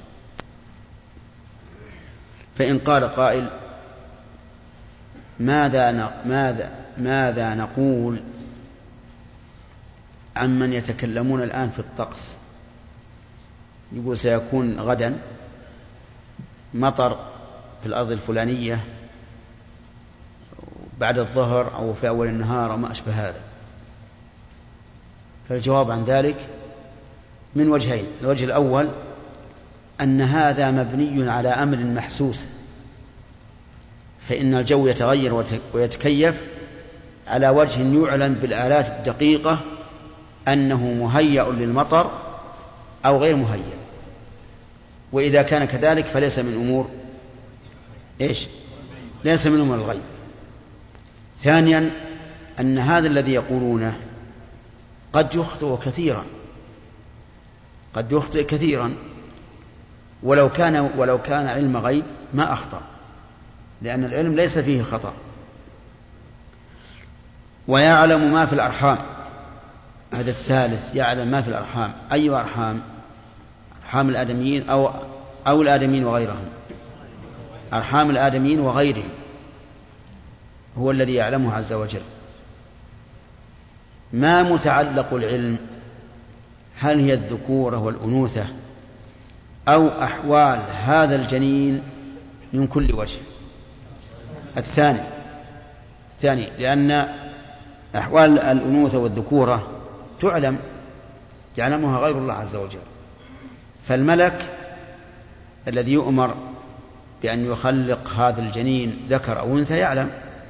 فإن قال قائل ماذا ماذا ماذا نقول عمن يتكلمون الآن في الطقس، يقول سيكون غدا مطر في الأرض الفلانية بعد الظهر أو في أول النهار أو ما أشبه هذا. فالجواب عن ذلك من وجهين: الوجه الأول أن هذا مبني على أمر محسوس، فإن الجو يتغير ويتكيف على وجه يعلم بالآلات الدقيقة أنه مهيأ للمطر أو غير مهيأ. وإذا كان كذلك فليس من أمور إيش؟ ليس من أمور الغيب. ثانيا أن هذا الذي يقولونه قد يخطئ كثيرا، قد يخطئ كثيرا ولو كان ولو كان علم غيب ما أخطأ، لأن العلم ليس فيه خطأ. ويعلم ما في الأرحام، هذا الثالث، يعلم ما في الأرحام. أي أرحام؟ أرحام الآدميين أو أو الآدميين وغيرهم. أرحام الآدميين وغيرهم هو الذي يعلمه عز وجل. ما متعلق العلم؟ هل هي الذكورة والأنوثة أو أحوال هذا الجنين من كل وجه؟ الثاني الثاني لأن أحوال الأنوثة والذكورة تعلم، يعلمها غير الله عز وجل. فالملك الذي يؤمر بأن يخلق هذا الجنين ذكر أو أنثى يعلم،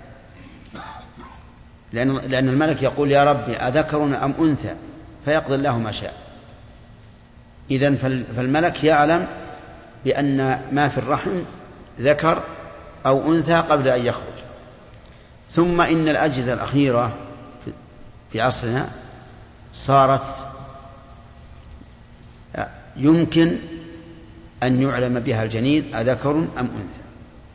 لأن, لأن الملك يقول يا ربي أذكر أم أنثى، فيقضي الله ما شاء. إذن فالملك يعلم بأن ما في الرحم ذكر أو أنثى قبل أن يخرج. ثم إن الأجهزة الأخيرة في عصرنا صارت يمكن أن يعلم بها الجنين أذكر أم أنثى.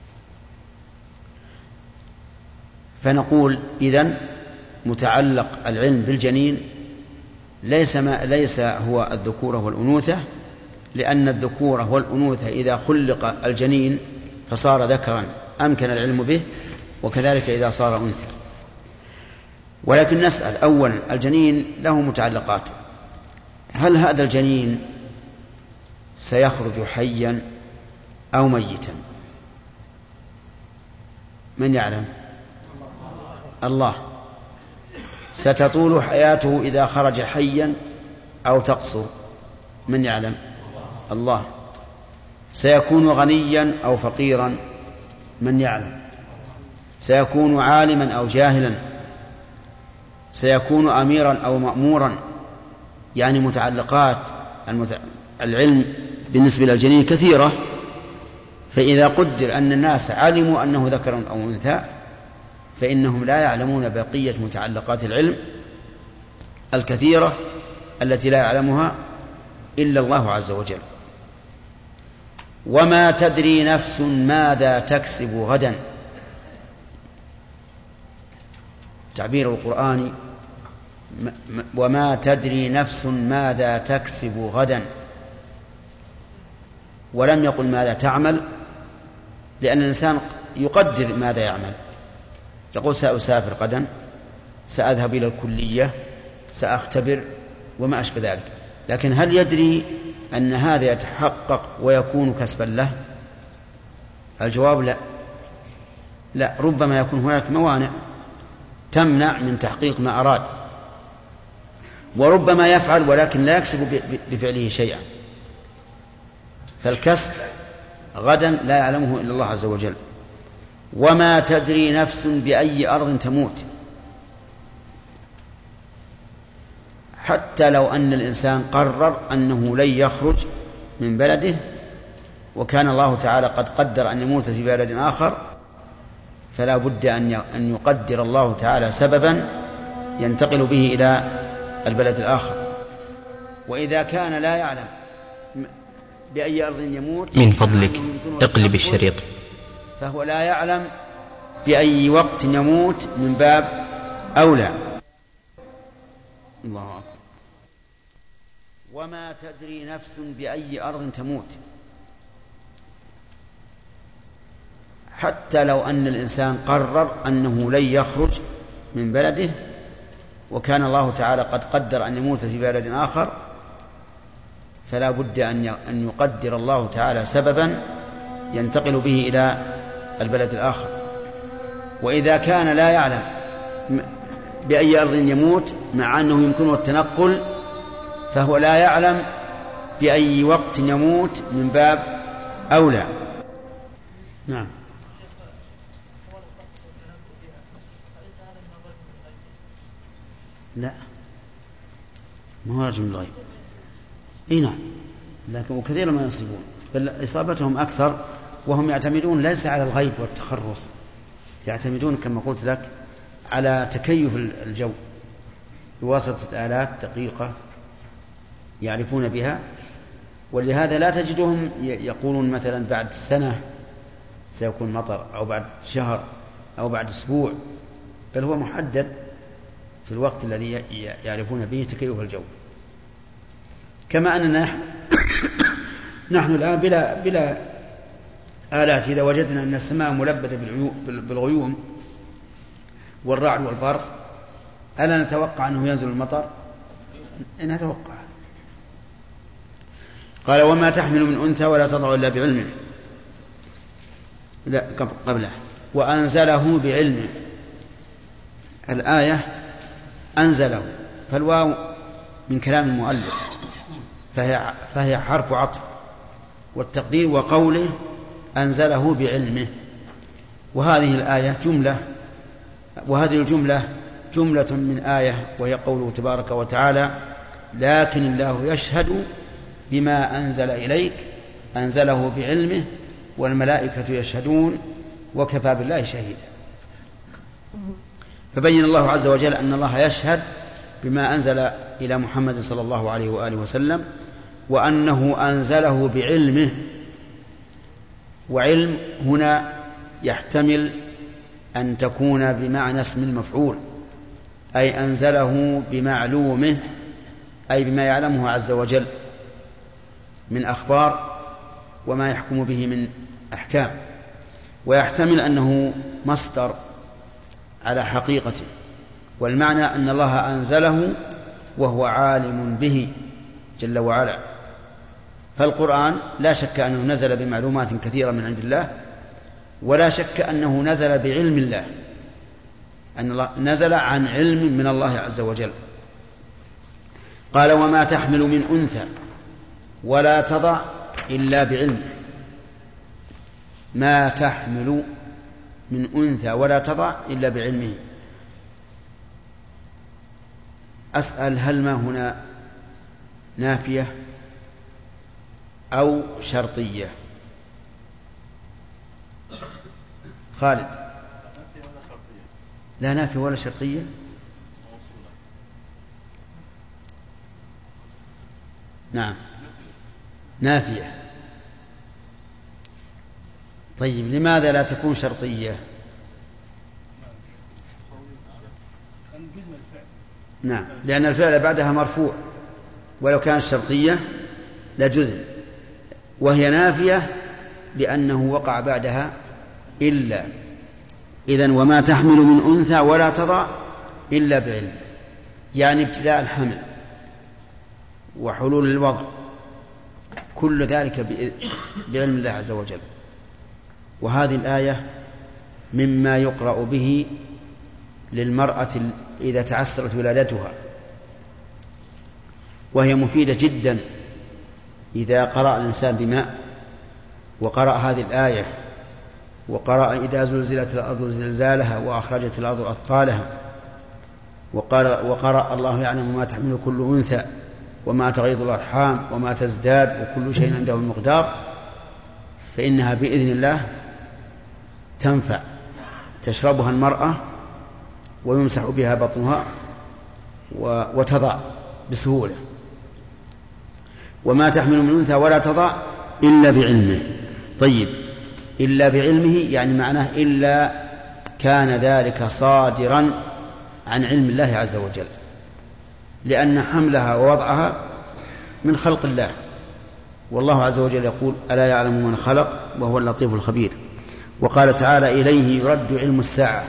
فنقول إذن متعلق العلم بالجنين ليس ما ليس هو الذكورة والأنوثة، لأن الذكورة والأنوثة إذا خلق الجنين فصار ذكرا أمكن العلم به، وكذلك إذا صار أنثى. ولكن نسأل أولا، الجنين له متعلقات، هل هذا الجنين سيخرج حيا أو ميتا؟ من يعلم؟ الله. ستطول حياته إذا خرج حيا أو تقصر؟ من يعلم؟ الله. سيكون غنيا أو فقيرا؟ من يعلم؟ سيكون عالما أو جاهلا؟ سيكون أميرا أو مأمورا؟ يعني متعلقات المتع... العلم بالنسبة للجنين كثيرة. فإذا قدر أن الناس علموا أنه ذكر أو أنثى فإنهم لا يعلمون بقية متعلقات العلم الكثيرة التي لا يعلمها إلا الله عز وجل. وما تدري نفس ماذا تكسب غدا. تعبير القرآن وما تدري نفس ماذا تكسب غدا، ولم يقل ماذا تعمل، لأن الإنسان يقدر ماذا يعمل، يقول سأسافر غدا، سأذهب إلى الكلية، سأختبر وما أشبه ذلك. لكن هل يدري أن هذا يتحقق ويكون كسبا له؟ الجواب لا. لا، ربما يكون هناك موانع تمنع من تحقيق ما أراد، وربما يفعل ولكن لا يكسب بفعله شيئا. فالكسب غدا لا يعلمه إلا الله عز وجل. وما تدري نفس بأي أرض تموت. حتى لو أن الإنسان قرر أنه لن يخرج من بلده وكان الله تعالى قد قدر أن يموت في بلد آخر فلا بد أن يقدر الله تعالى سببا ينتقل به إلى البلد الآخر. وإذا كان لا يعلم بأي أرض يموت من فضلك اقلب الشريط، فهو لا يعلم بأي وقت يموت من باب أولى. الله أكبر. وما تدري نفس بأي أرض تموت. حتى لو أن الإنسان قرر أنه لن يخرج من بلده وكان الله تعالى قد قدر أن يموت في بلد آخر فلا بد أن يقدر الله تعالى سببا ينتقل به إلى البلد الآخر. وإذا كان لا يعلم بأي أرض يموت مع أنه يمكنه التنقل فهو لا يعلم بأي وقت يموت من باب أولى. نعم. لا ما هو رجل من الغيب. اي نعم، لكن وكثيرا ما يصيبون، بل إصابتهم أكثر وهم يعتمدون ليس على الغيب والتخرص، يعتمدون كما قلت لك على تكيف الجو بواسطة آلات دقيقة يعرفون بها. ولهذا لا تجدهم يقولون مثلا بعد سنة سيكون مطر أو بعد شهر أو بعد أسبوع، بل هو محدد في الوقت الذي يعرفون به تكيف الجو. كما أننا نحن, نحن الآن بلا, بلا آلات إذا وجدنا أن السماء ملبدة بالغيوم والرعد والبرق ألا نتوقع أنه ينزل المطر؟ نتوقع. قال وما تحمل من أنثى ولا تضع إلا بعلمه. لا قبله وأنزله بعلمه. الآية أنزله، فالواو من كلام المؤلف فهي, فهي حرف عطف، والتقدير وقوله أنزله بعلمه. وهذه الآية جملة، وهذه الجملة جملة من آية وهي قوله تبارك وتعالى لكن الله يشهد بما أنزل إليك أنزله بعلمه والملائكة يشهدون وكفى بالله شهيدا. فبين الله عز وجل أن الله يشهد بما أنزل إلى محمد صلى الله عليه وآله وسلم وأنه أنزله بعلمه. وعلم هنا يحتمل أن تكون بمعنى اسم المفعول، أي أنزله بمعلومه، أي بما يعلمه عز وجل من أخبار وما يحكم به من أحكام. ويحتمل أنه مصدر على حقيقته، والمعنى أن الله أنزله وهو عالم به جل وعلا. فالقرآن لا شك أنه نزل بمعلومات كثيرة من عند الله، ولا شك أنه نزل بعلم الله، أن الله نزل عن علم من الله عز وجل. قال وما تحمل من أنثى ولا تضع إلا بعلمه. ما تحمل من أنثى ولا تضع إلا بعلمه. أسأل هل ما هنا نافية أو شرطية؟ خالد. لا نافية ولا شرطية. نعم نافية. طيب لماذا لا تكون شرطية؟ نعم لأن الفعل بعدها مرفوع، ولو كانت شرطية لجزم، وهي نافية لأنه وقع بعدها إلا. إذن وما تحمل من أنثى ولا تضع إلا بعلم، يعني ابتداء الحمل وحلول الوضع كل ذلك بعلم الله عز وجل. وهذه الآية مما يقرأ به للمرأة إذا تعسرت ولادتها، وهي مفيدة جدا إذا قرأ الإنسان بماء وقرأ هذه الآية وقرأ إذا زلزلت الأرض زلزالها وأخرجت الأرض أثقالها وقرأ, وقرأ الله يعلم ما تحمل كل أنثى وما تغيض الأرحام وما تزداد وكل شيء عنده المقدار. فإنها بإذن الله تنفع، تشربها المرأة ويمسح بها بطنها وتضع بسهولة. وما تحمل من أنثى ولا تضع إلا بعلمه. طيب، إلا بعلمه يعني معناه إلا كان ذلك صادرا عن علم الله عز وجل، لأن حملها ووضعها من خلق الله، والله عز وجل يقول: ألا يعلم من خلق وهو اللطيف الخبير. وقال تعالى: إليه يرد علم الساعة،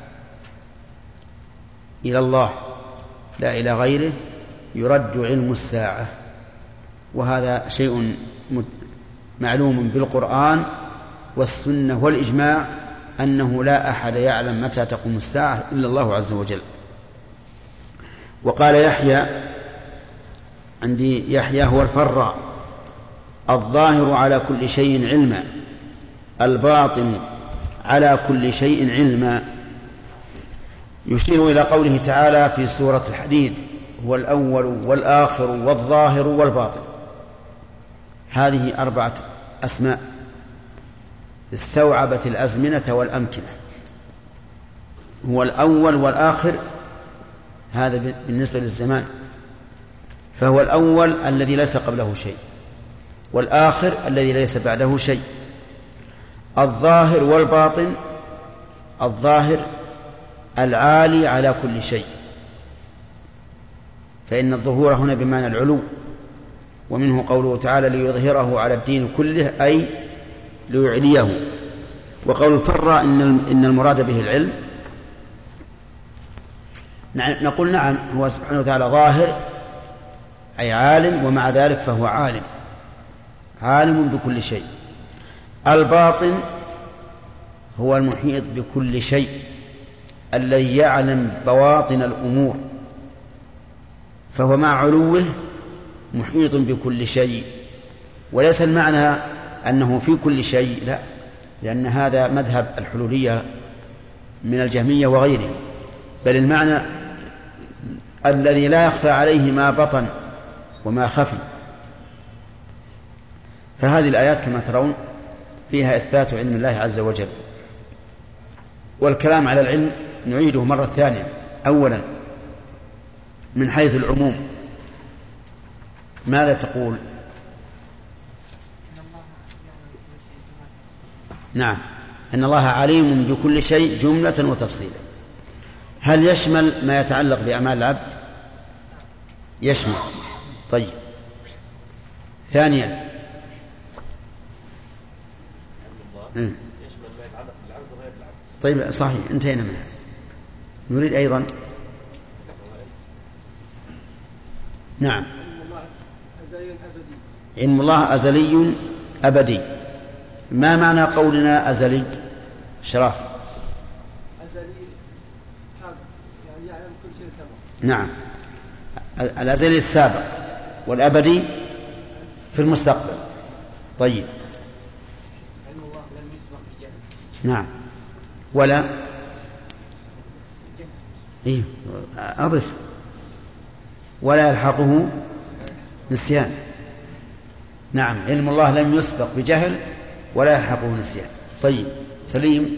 إلى الله لا إلى غيره يرد علم الساعة. وهذا شيء معلوم بالقرآن والسنة والإجماع أنه لا أحد يعلم متى تقوم الساعة إلا الله عز وجل. وقال يحيى، عندي يحيى هو الفراء: الظاهر على كل شيء علما، الباطن على كل شيء علما. يشير إلى قوله تعالى في سورة الحديد: هو الأول والآخر والظاهر والباطن. هذه أربعة أسماء استوعبت الأزمنة والأمكنة. هو الأول والآخر، هذا بالنسبة للزمان، فهو الأول الذي ليس قبله شيء، والآخر الذي ليس بعده شيء، الظاهر والباطن. الظاهر العالي على كل شيء، فإن الظهور هنا بمعنى العلو، ومنه قوله تعالى: ليظهره على الدين كله، أي ليعليه. وقول الفراء إن المراد به العلم، نقول نعم، هو سبحانه وتعالى ظاهر أي عالم، ومع ذلك فهو عالم، عالم بكل شيء. الباطن هو المحيط بكل شيء، الذي يعلم بواطن الأمور، فهو مع علوه محيط بكل شيء. وليس المعنى أنه في كل شيء، لا، لأن هذا مذهب الحلولية من الجهمية وغيره، بل المعنى الذي لا يخفى عليه ما بطن وما خفي. فهذه الآيات كما ترون فيها إثبات علم الله عز وجل. والكلام على العلم نعيده مرة ثانية. أولا، من حيث العموم ماذا تقول؟ نعم، إن الله عليم بكل شيء جملة وتفصيلا. هل يشمل ما يتعلق بأعمال العبد؟ يشمل. طيب، ثانيا، يشمل ما يتعلق بالعبد وغير العبد. طيب، صحيح، انتهينا منها. نريد أيضا، نعم، علم الله أزلي أبدي. ما معنى قولنا أزلي؟ شراف. أزلي سابق، يعني يعلم كل شيء سابق. نعم، الأزلي السابق، والأبدي في المستقبل. طيب، علم الله لم يسبق بجهل. نعم، ولا إيه أضف ولا يلحقه نسيان. نعم، علم الله لم يسبق بجهل ولا يلحقه نسيان. طيب، سليم.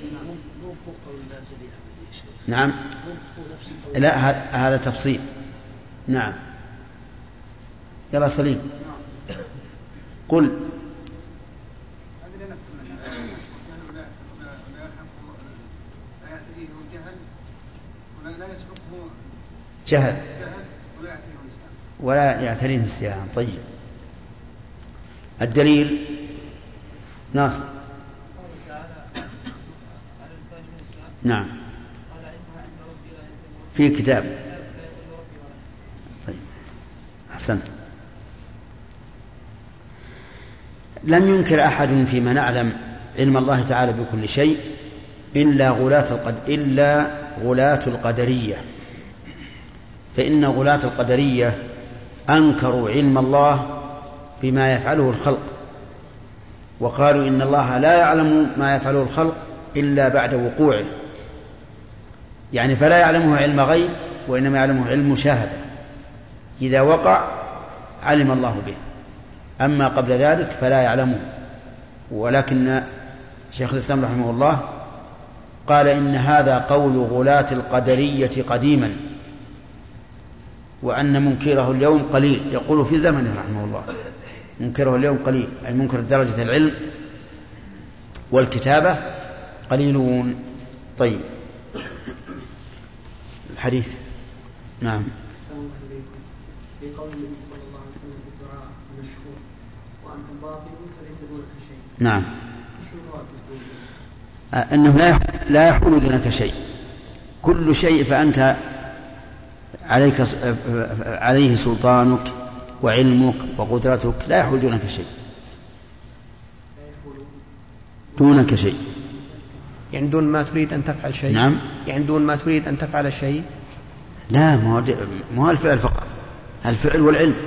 نعم، لا، هذا تفصيل. نعم، يلا سليم قل. جهل ولا يعتريه النسيان. طيب، الدليل ناصر. نعم، في كتاب. طيب، أحسنت. لم ينكر أحد فيما نعلم علم الله تعالى بكل شيء إلا غلاة القد... إلا غلاة القدرية، فإن غلاة القدرية أنكروا علم الله بما يفعله الخلق، وقالوا إن الله لا يعلم ما يفعله الخلق إلا بعد وقوعه، يعني فلا يعلمه علم غيب، وإنما يعلمه علم مشاهدة. إذا وقع علم الله به، أما قبل ذلك فلا يعلمه. ولكن شيخ الإسلام رحمه الله قال إن هذا قول غلاة القدرية قديما، وأن منكره اليوم قليل. يقول في زمنه رحمه الله منكره اليوم قليل، أي منكر درجة العلم والكتابة قليلون. طيب الحديث. نعم. في قول النبي صلى الله عليه وسلم في الدعاء مشهور وأنتم باطلون فليس دونك شيء. نعم. أنه لا لا يحول دونك شيء، كل شيء فأنت عليك عليه سلطانك وعلمك وقدرتك، لا يحول دونك شيء. دونك شيء يعني دون ما تريد أن تفعل شيء. نعم. يعني دون ما تريد أن تفعل شيء. لا، ما هو الفعل فقط، الفعل والعلم.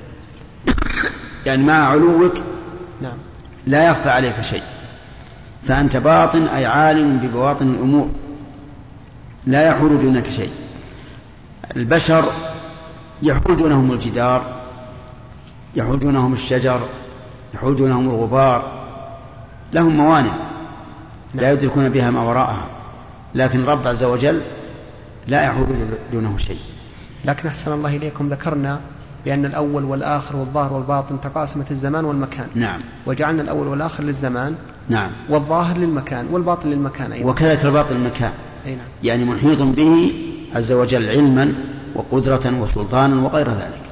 يعني مع علوك نعم لا يخفى عليك شيء، فأنت باطن أي عالم ببواطن الأمور، لا يحول دونك شيء. البشر يحول دونهم الجدار، يحول دونهم الشجر، يحول دونهم الغبار، لهم موانع لا يدركون بها ما وراءها، لكن رب عز وجل لا يحول دونه شيء. لكن أحسن الله إليكم ذكرنا بأن الأول والآخر والظاهر والباطن تقاسمت الزمان والمكان. نعم. وجعلنا الأول والآخر للزمان. نعم. والظاهر للمكان والباطن للمكان أيضا. وكذلك الباطن للمكان. أي نعم. يعني محيط به عز وجل علما وقدرة وسلطانا وغير ذلك.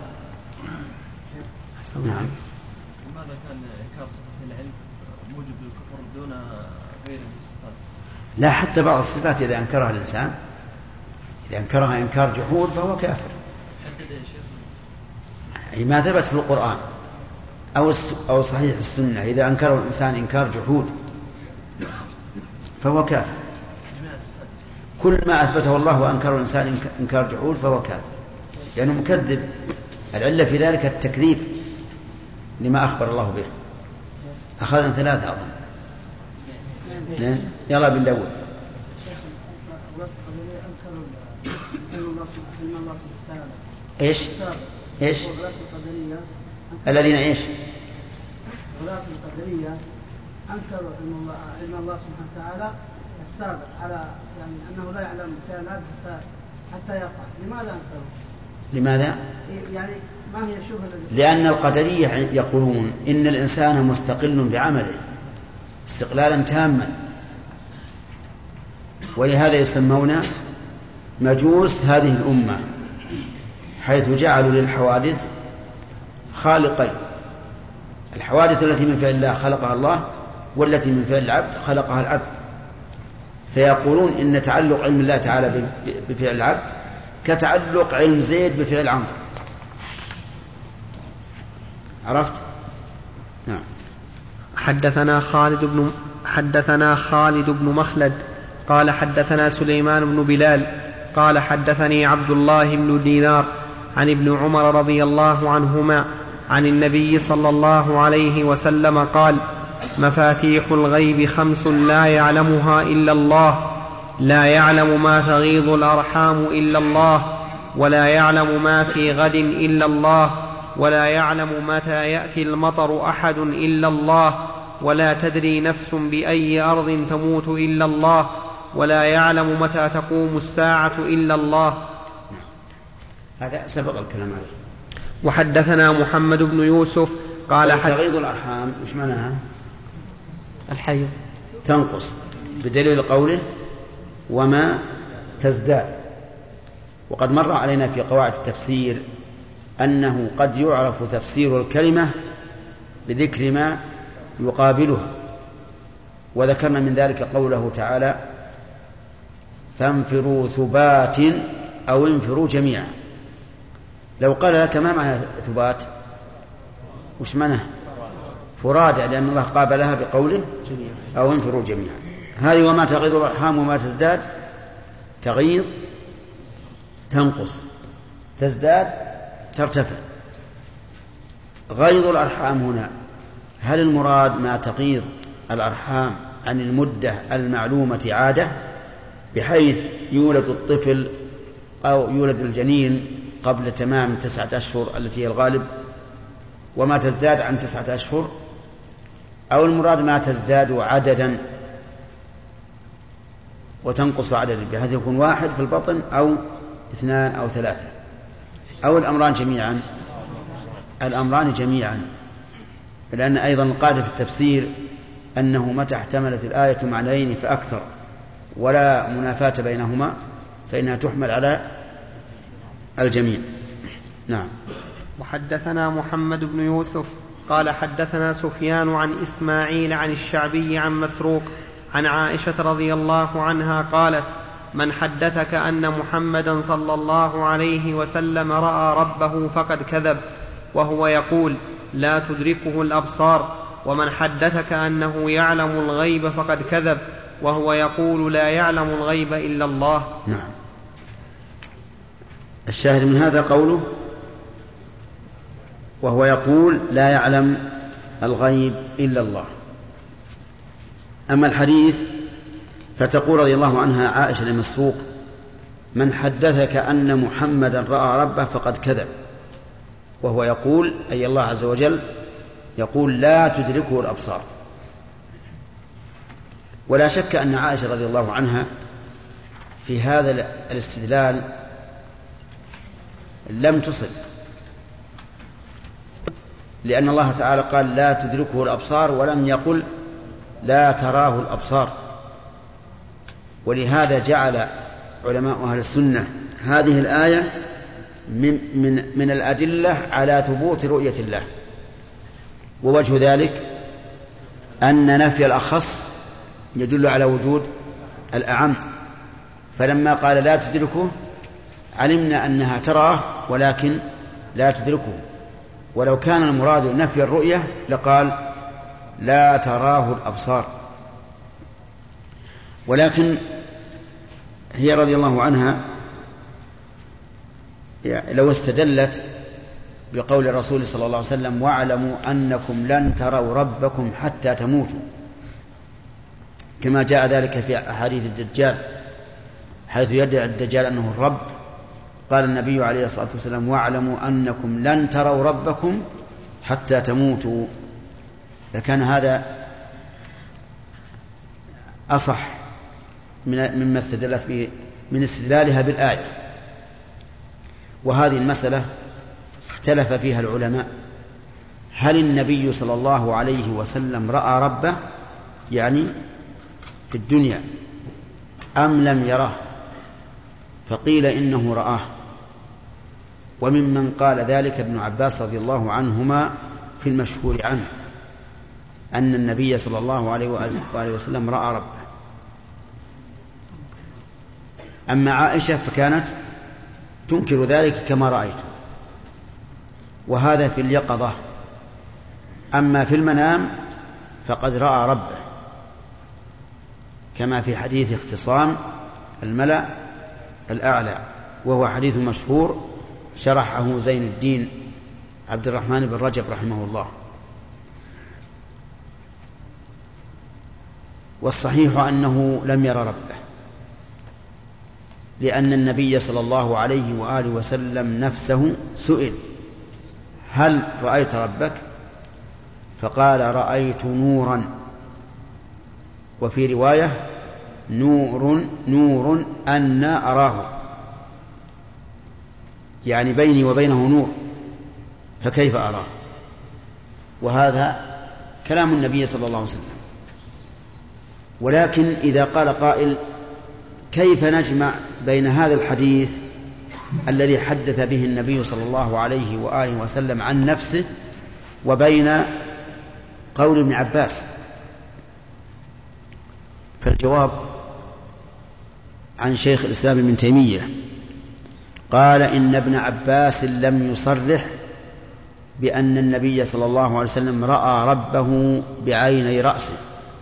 نعم. لماذا كان إنكار صفة العلم موجب للكفر دون غير الصفات؟ لا، حتى بعض الصفات إذا أنكرها الإنسان، إذا أنكرها إنكار جحود فهو كافر. ما ثبت في القرآن أو أو صحيح السنة، إذا أنكره الإنسان إنكار جحود فهو كافر. كل ما أثبته الله وأنكره الإنسان إنكار جحود فهو كافر، لأنه يعني مكذب. العلة في ذلك التكذيب لما أخبر الله به. أخذنا ثلاثة أظن. يلا بن داود. إيش إيش الذين إيش غلاة القدرية أنكروا علم الله علم الله سبحانه وتعالى السابق على يعني أنه لا يعلم الكائنات حتى حتى يقع. لماذا أنكروا؟ لماذا؟ يعني ما هي شبهة؟ لأن القدرية يقولون إن الإنسان مستقل بعمله استقلالا تاما، ولهذا يسمون مجوس هذه الأمة، حيث جعلوا للحوادث خالقين، الحوادث التي من فعل الله خلقها الله، والتي من فعل العبد خلقها العبد. فيقولون إن تعلق علم الله تعالى بفعل العبد كتعلق علم زيد بفعل عمرو. عرفت؟ نعم. حدثنا خالد بن حدثنا خالد بن مخلد قال حدثنا سليمان بن بلال قال حدثني عبد الله بن دينار عن ابن عمر رضي الله عنهما عن النبي صلى الله عليه وسلم قال: مفاتيح الغيب خمس لا يعلمها إلا الله، لا يعلم ما تغيض الأرحام إلا الله، ولا يعلم ما في غد إلا الله، ولا يعلم متى يأتي المطر أحد إلا الله، ولا تدري نفس بأي أرض تموت إلا الله، ولا يعلم متى تقوم الساعة إلا الله. هذا سبق الكلام عليه. وحدثنا محمد بن يوسف قال حد... تغيض الأرحام وش معناها؟ الحيض تنقص، بدليل قوله وما تزداد. وقد مر علينا في قواعد التفسير أنه قد يعرف تفسير الكلمة بذكر ما يقابلها، وذكرنا من ذلك قوله تعالى: فانفروا ثبات أو انفروا جميعا. لو قال لك ما معنى ثبات وش معنى فرادى، لأن الله قابلها بقوله أو انفروا جميعا. هذه وما تغيض الأرحام وما تزداد، تغيض تنقص، تزداد ترتفع. غيض الأرحام هنا هل المراد ما تغيض الأرحام عن المدة المعلومة عادة، بحيث يولد الطفل أو يولد الجنين قبل تمام تسعة أشهر التي هي الغالب، وما تزداد عن تسعة أشهر، أو المراد ما تزداد عددا وتنقص عددا، بحيث يكون واحد في البطن أو اثنان أو ثلاثة، أو الأمران جميعا. الأمران جميعا، لأن أيضا القاعدة في التفسير أنه متى احتملت الآية معنيين فأكثر ولا منافاة بينهما فإنها تحمل على الجميع. نعم. وحدثنا محمد بن يوسف قال حدثنا سفيان عن إسماعيل عن الشعبي عن مسروق عن عائشة رضي الله عنها قالت: من حدثك أن محمدا صلى الله عليه وسلم رأى ربه فقد كذب، وهو يقول لا تدركه الأبصار. ومن حدثك أنه يعلم الغيب فقد كذب، وهو يقول لا يعلم الغيب إلا الله. نعم. الشاهد من هذا قوله وهو يقول لا يعلم الغيب إلا الله. أما الحديث فتقول رضي الله عنها عائشة لمسروق: من حدثك أن محمدا رأى ربه فقد كذب، وهو يقول أي الله عز وجل يقول لا تدركه الأبصار. ولا شك أن عائشة رضي الله عنها في هذا الاستدلال لم تصل، لأن الله تعالى قال لا تدركه الأبصار ولم يقل لا تراه الأبصار. ولهذا جعل علماء أهل السنة هذه الآية من, من, من الأدلة على ثبوت رؤية الله. ووجه ذلك أن نفي الأخص يدل على وجود الأعم، فلما قال لا تدركه علمنا أنها تراه ولكن لا تدركه. ولو كان المراد نفي الرؤية لقال لا تراه الأبصار. ولكن هي رضي الله عنها لو استدلت بقول الرسول صلى الله عليه وسلم واعلموا أنكم لن تروا ربكم حتى تموتوا، كما جاء ذلك في أحاديث الدجال حيث يدعي الدجال أنه الرب، قال النبي عليه الصلاة والسلام واعلموا أنكم لن تروا ربكم حتى تموتوا، لكان هذا أصح مما استدلت به من استدلالها بالآية. وهذه المسألة اختلف فيها العلماء: هل النبي صلى الله عليه وسلم رأى ربه يعني في الدنيا أم لم يره؟ فقيل إنه رآه، وممن قال ذلك ابن عباس رضي الله عنهما في المشهور عنه أن النبي صلى الله عليه وآله وسلم رأى ربه. أما عائشة فكانت تنكر ذلك كما رأيت، وهذا في اليقظة. أما في المنام فقد رأى ربه، كما في حديث اختصام الملأ الأعلى، وهو حديث مشهور شرحه زين الدين عبد الرحمن بن رجب رحمه الله. والصحيح أنه لم ير ربه، لأن النبي صلى الله عليه وآله وسلم نفسه سئل هل رأيت ربك؟ فقال رأيت نورا، وفي رواية نور نور أنا أراه، يعني بيني وبينه نور فكيف أراه؟ وهذا كلام النبي صلى الله عليه وسلم. ولكن إذا قال قائل كيف نجمع بين هذا الحديث الذي حدث به النبي صلى الله عليه وآله وسلم عن نفسه وبين قول ابن عباس؟ فالجواب عن شيخ الإسلام ابن تيمية قال إن ابن عباس لم يصرح بأن النبي صلى الله عليه وسلم رأى ربه بعيني رأسه،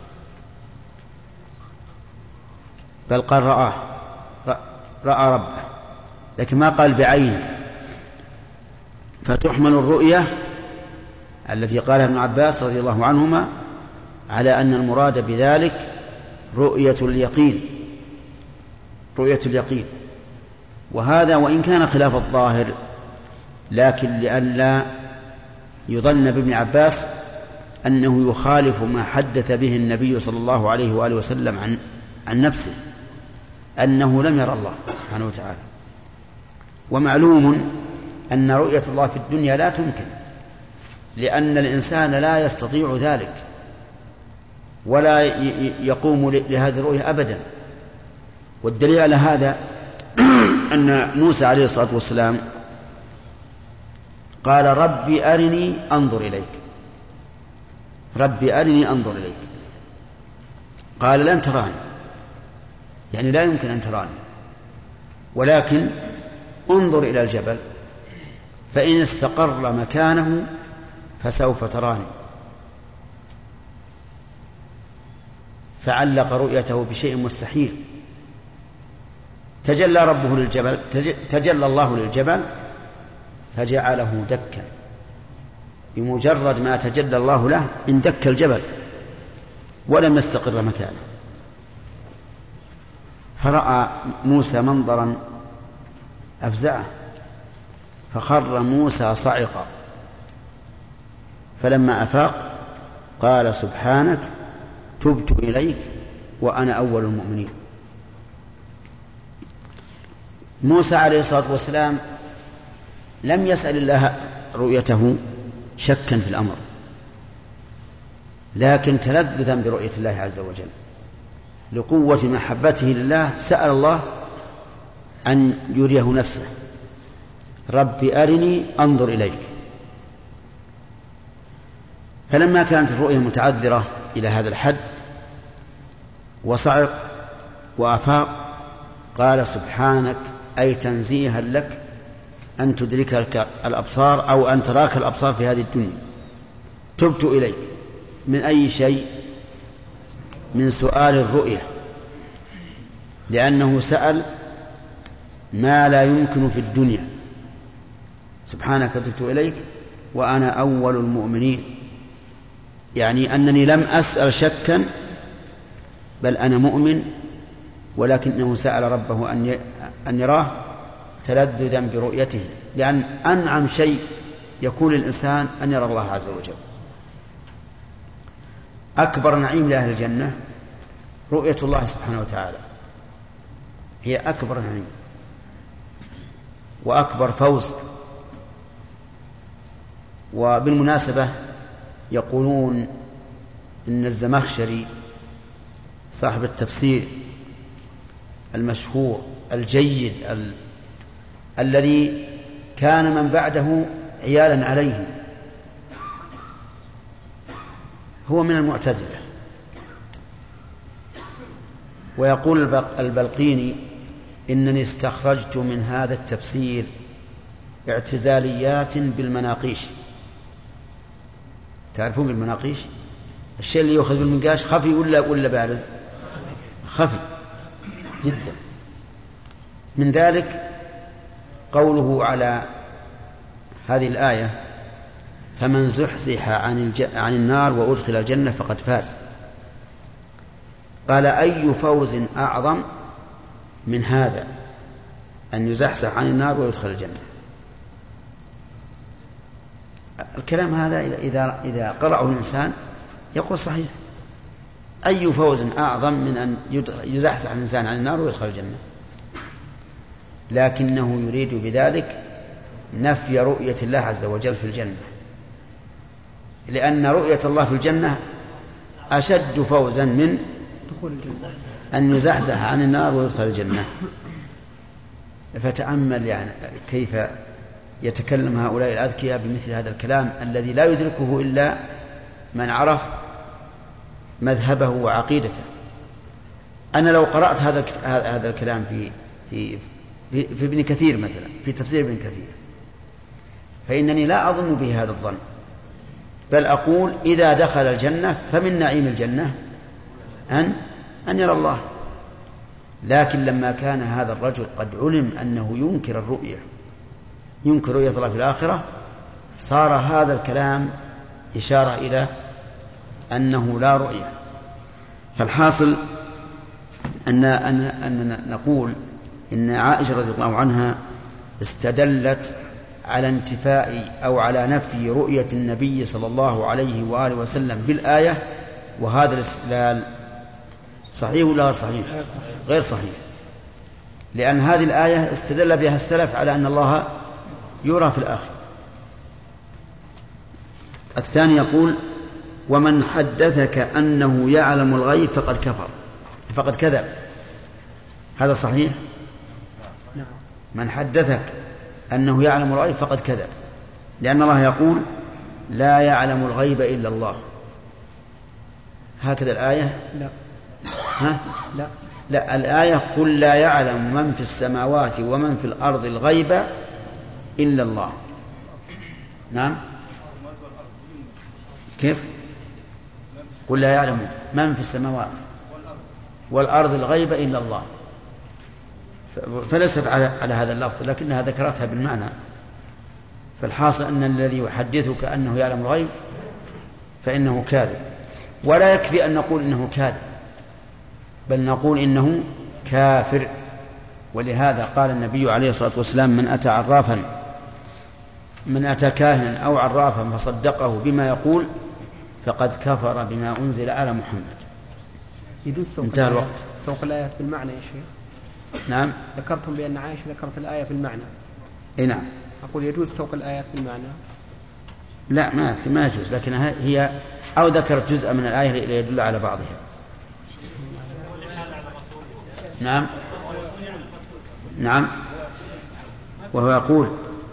بل قال رآه رأى ربه، لكن ما قال بعينه. فتحمل الرؤية التي قالها ابن عباس رضي الله عنهما على أن المراد بذلك رؤية اليقين، رؤية اليقين. وهذا وإن كان خلاف الظاهر، لكن لئلا يظن بابن عباس أنه يخالف ما حدث به النبي صلى الله عليه وآله وسلم عن, عن نفسه أنه لم يرى الله سبحانه وتعالى. ومعلوم أن رؤية الله في الدنيا لا تمكن، لأن الإنسان لا يستطيع ذلك ولا يقوم لهذه الرؤية أبدا. والدليل على هذا أن موسى عليه الصلاة والسلام قال ربي أرني أنظر إليك، ربي أرني أنظر إليك. قال لن تراني، يعني لا يمكن أن تراني، ولكن انظر إلى الجبل فإن استقر مكانه فسوف تراني. فعلق رؤيته بشيء مستحيل. تجلى ربه للجبل، تجلى الله للجبل فجعله دكا، بمجرد ما تجلى الله له اندك الجبل ولم يستقر مكانه. فرأى موسى منظرا أفزعه، فخر موسى صعقا. فلما أفاق قال سبحانك تبت إليك وأنا أول المؤمنين. موسى عليه الصلاة والسلام لم يسأل الله رؤيته شكا في الأمر، لكن تلذذا برؤية الله عز وجل لقوة محبته لله سأل الله أن يريه نفسه. رب أرني أنظر إليك. فلما كانت الرؤية متعذرة إلى هذا الحد وصعق وأفاق قال سبحانك، أي تنزيها لك أن تدركك الأبصار أو أن تراك الأبصار في هذه الدنيا. تبت إليك من أي شيء؟ من سؤال الرؤية، لأنه سأل ما لا يمكن في الدنيا. سبحانك تبت إليك وأنا أول المؤمنين، يعني أنني لم أسأل شكا بل أنا مؤمن، ولكنه سأل ربه أن يراه تلذذا برؤيته، لأن أنعم شيء يكون الإنسان أن يرى الله عز وجل. أكبر نعيم لأهل الجنة رؤية الله سبحانه وتعالى، هي أكبر نعيم وأكبر فوز. وبالمناسبة يقولون إن الزمخشري صاحب التفسير المشهور الجيد ال... الذي كان من بعده عيالا عليه، هو من المعتزلة. ويقول البلقيني إنني استخرجت من هذا التفسير اعتزاليات بالمناقيش. تعرفون بالمناقيش الشيء اللي يأخذ بالمنقاش خفي ولا ولا بارز؟ خفي جدا. من ذلك قوله على هذه الآية فمن زحزح عن, الج... عن النار وأدخل الجنة فقد فاز. قال أي فوز أعظم من هذا أن يزحزح عن النار ويدخل الجنة؟ الكلام هذا إذا, إذا قرأه الإنسان يقول صحيح. أي فوز أعظم من أن يزحزح الإنسان عن النار ويدخل الجنة؟ لكنه يريد بذلك نفي رؤية الله عز وجل في الجنة، لأن رؤية الله في الجنة أشد فوزا من أن يزحزح عن النار ويدخل الجنة. فتأمل يعني كيف يتكلم هؤلاء الأذكياء بمثل هذا الكلام الذي لا يدركه إلا من عرف مذهبه وعقيدته. أنا لو قرأت هذا هذا الكلام في في في, في ابن كثير مثلا، في تفسير ابن كثير، فإنني لا أظن به هذا الظن، بل أقول إذا دخل الجنة فمن نعيم الجنة أن أن يرى الله. لكن لما كان هذا الرجل قد علم أنه ينكر الرؤية، ينكر رؤية الله في الآخرة، صار هذا الكلام إشارة إلى أنه لا رؤية. فالحاصل أن أن أن نقول إن عائشة رضي الله عنها استدلت على انتفاء أو على نفي رؤية النبي صلى الله عليه وآله وسلم بالآية، وهذا الاستدلال صحيح ولا غير صحيح؟ غير صحيح، لأن هذه الآية استدل بها السلف على أن الله يرى في الآخرة. الثاني يقول: ومن حدثك أنه يعلم الغيب فقد كفر فقد كذب. هذا صحيح؟ من حدثك أنه يعلم الغيب فقد كذب، لأن الله يقول: لا يعلم الغيب إلا الله. هكذا الآية؟ لا. ها؟ لا. لا، الآية: قل لا يعلم من في السماوات ومن في الأرض الغيب إلا الله. نعم. كيف؟ قل لا يعلم من في السماوات والأرض الغيب إلا الله. فليست على هذا اللفظ، لكنها ذكرتها بالمعنى. فالحاصل أن الذي يحدثك أنه يعلم الغيب فإنه كاذب، ولا يكفي أن نقول إنه كاذب، بل نقول إنه كافر. ولهذا قال النبي عليه الصلاة والسلام: من أتى عرافا من أتى كاهنا أو عرافا فصدقه بما يقول فقد كفر بما أنزل على محمد. يجوز سوق انتهى الوقت. سوق الآية بالمعنى يا شيخ. نعم. ذكرتم بأن عائشة ذكرت الآية بالمعنى. إيه نعم. أقول يجوز سوق الآيات بالمعنى. لا، ما ما يجوز، لكن هي أو ذكرت جزء من الآية ليدل على بعضها. نعم. نعم. وهو يقول: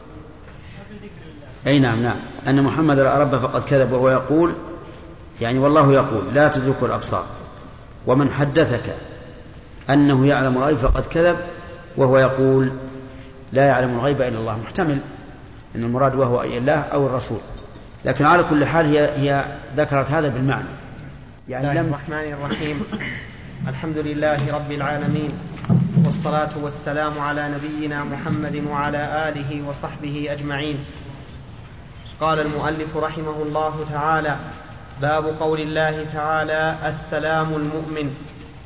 أي نعم نعم أن محمد رأى ربه فقد كذب، وهو يقول يعني والله يقول: لا تدركه الأبصار. ومن حدثك أنه يعلم الغيب فقد كذب، وهو يقول: لا يعلم الغيب إلا الله. محتمل أن المراد وهو أي الله أو الرسول، لكن على كل حال هي, هي ذكرت هذا بالمعنى. يعني لم الرحمن الرحيم. الحمد لله رب العالمين، والصلاة والسلام على نبينا محمد وعلى آله وصحبه أجمعين. قال المؤلف رحمه الله تعالى: باب قول الله تعالى: السلام المؤمن.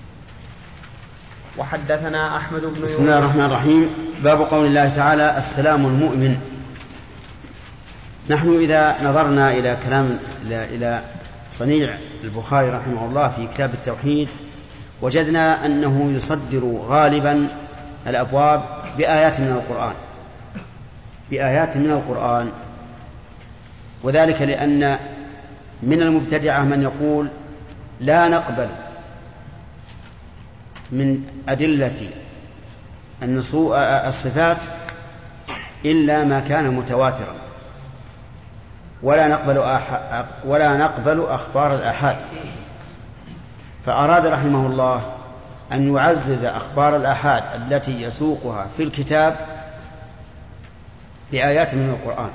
وحدثنا أحمد بن بسم الله الرحمن الرحيم. باب قول الله تعالى: السلام المؤمن. نحن إذا نظرنا إلى كلام إلى صنيع البخاري رحمه الله في كتاب التوحيد وجدنا أنه يصدر غالبا الأبواب بآيات من القرآن بآيات من القرآن وذلك لأن من المبتدعة من يقول: لا نقبل من أدلة الصفات إلا ما كان متواترا، ولا نقبل أح... ولا نقبل أخبار الآحاد. فأراد رحمه الله أن يعزز أخبار الآحاد التي يسوقها في الكتاب بآيات من القرآن،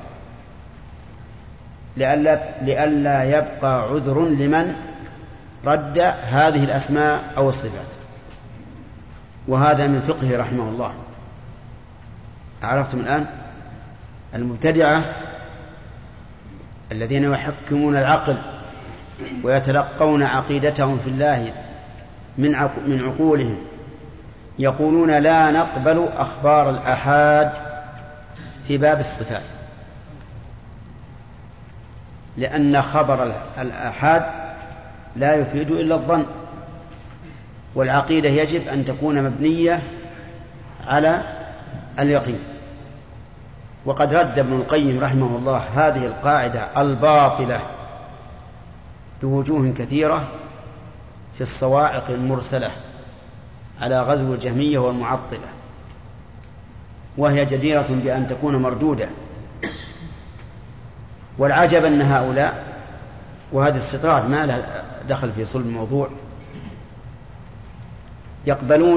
لئلا لئلا يبقى عذر لمن رد هذه الأسماء أو الصفات. وهذا من فقهه رحمه الله. عرفتم الآن؟ المبتدعة الذين يحكمون العقل ويتلقون عقيدتهم في الله من عقولهم يقولون: لا نقبل أخبار الآحاد في باب الصفات، لأن خبر الآحاد لا يفيد إلا الظن، والعقيدة يجب أن تكون مبنية على اليقين. وقد رد ابن القيم رحمه الله هذه القاعدة الباطلة بوجوه كثيرة في الصواعق المرسلة على غزو الجهمية والمعطلة، وهي جديرة بأن تكون مردودة. والعجب أن هؤلاء، وهذا استطراد ما له دخل في صلب الموضوع، يقبلون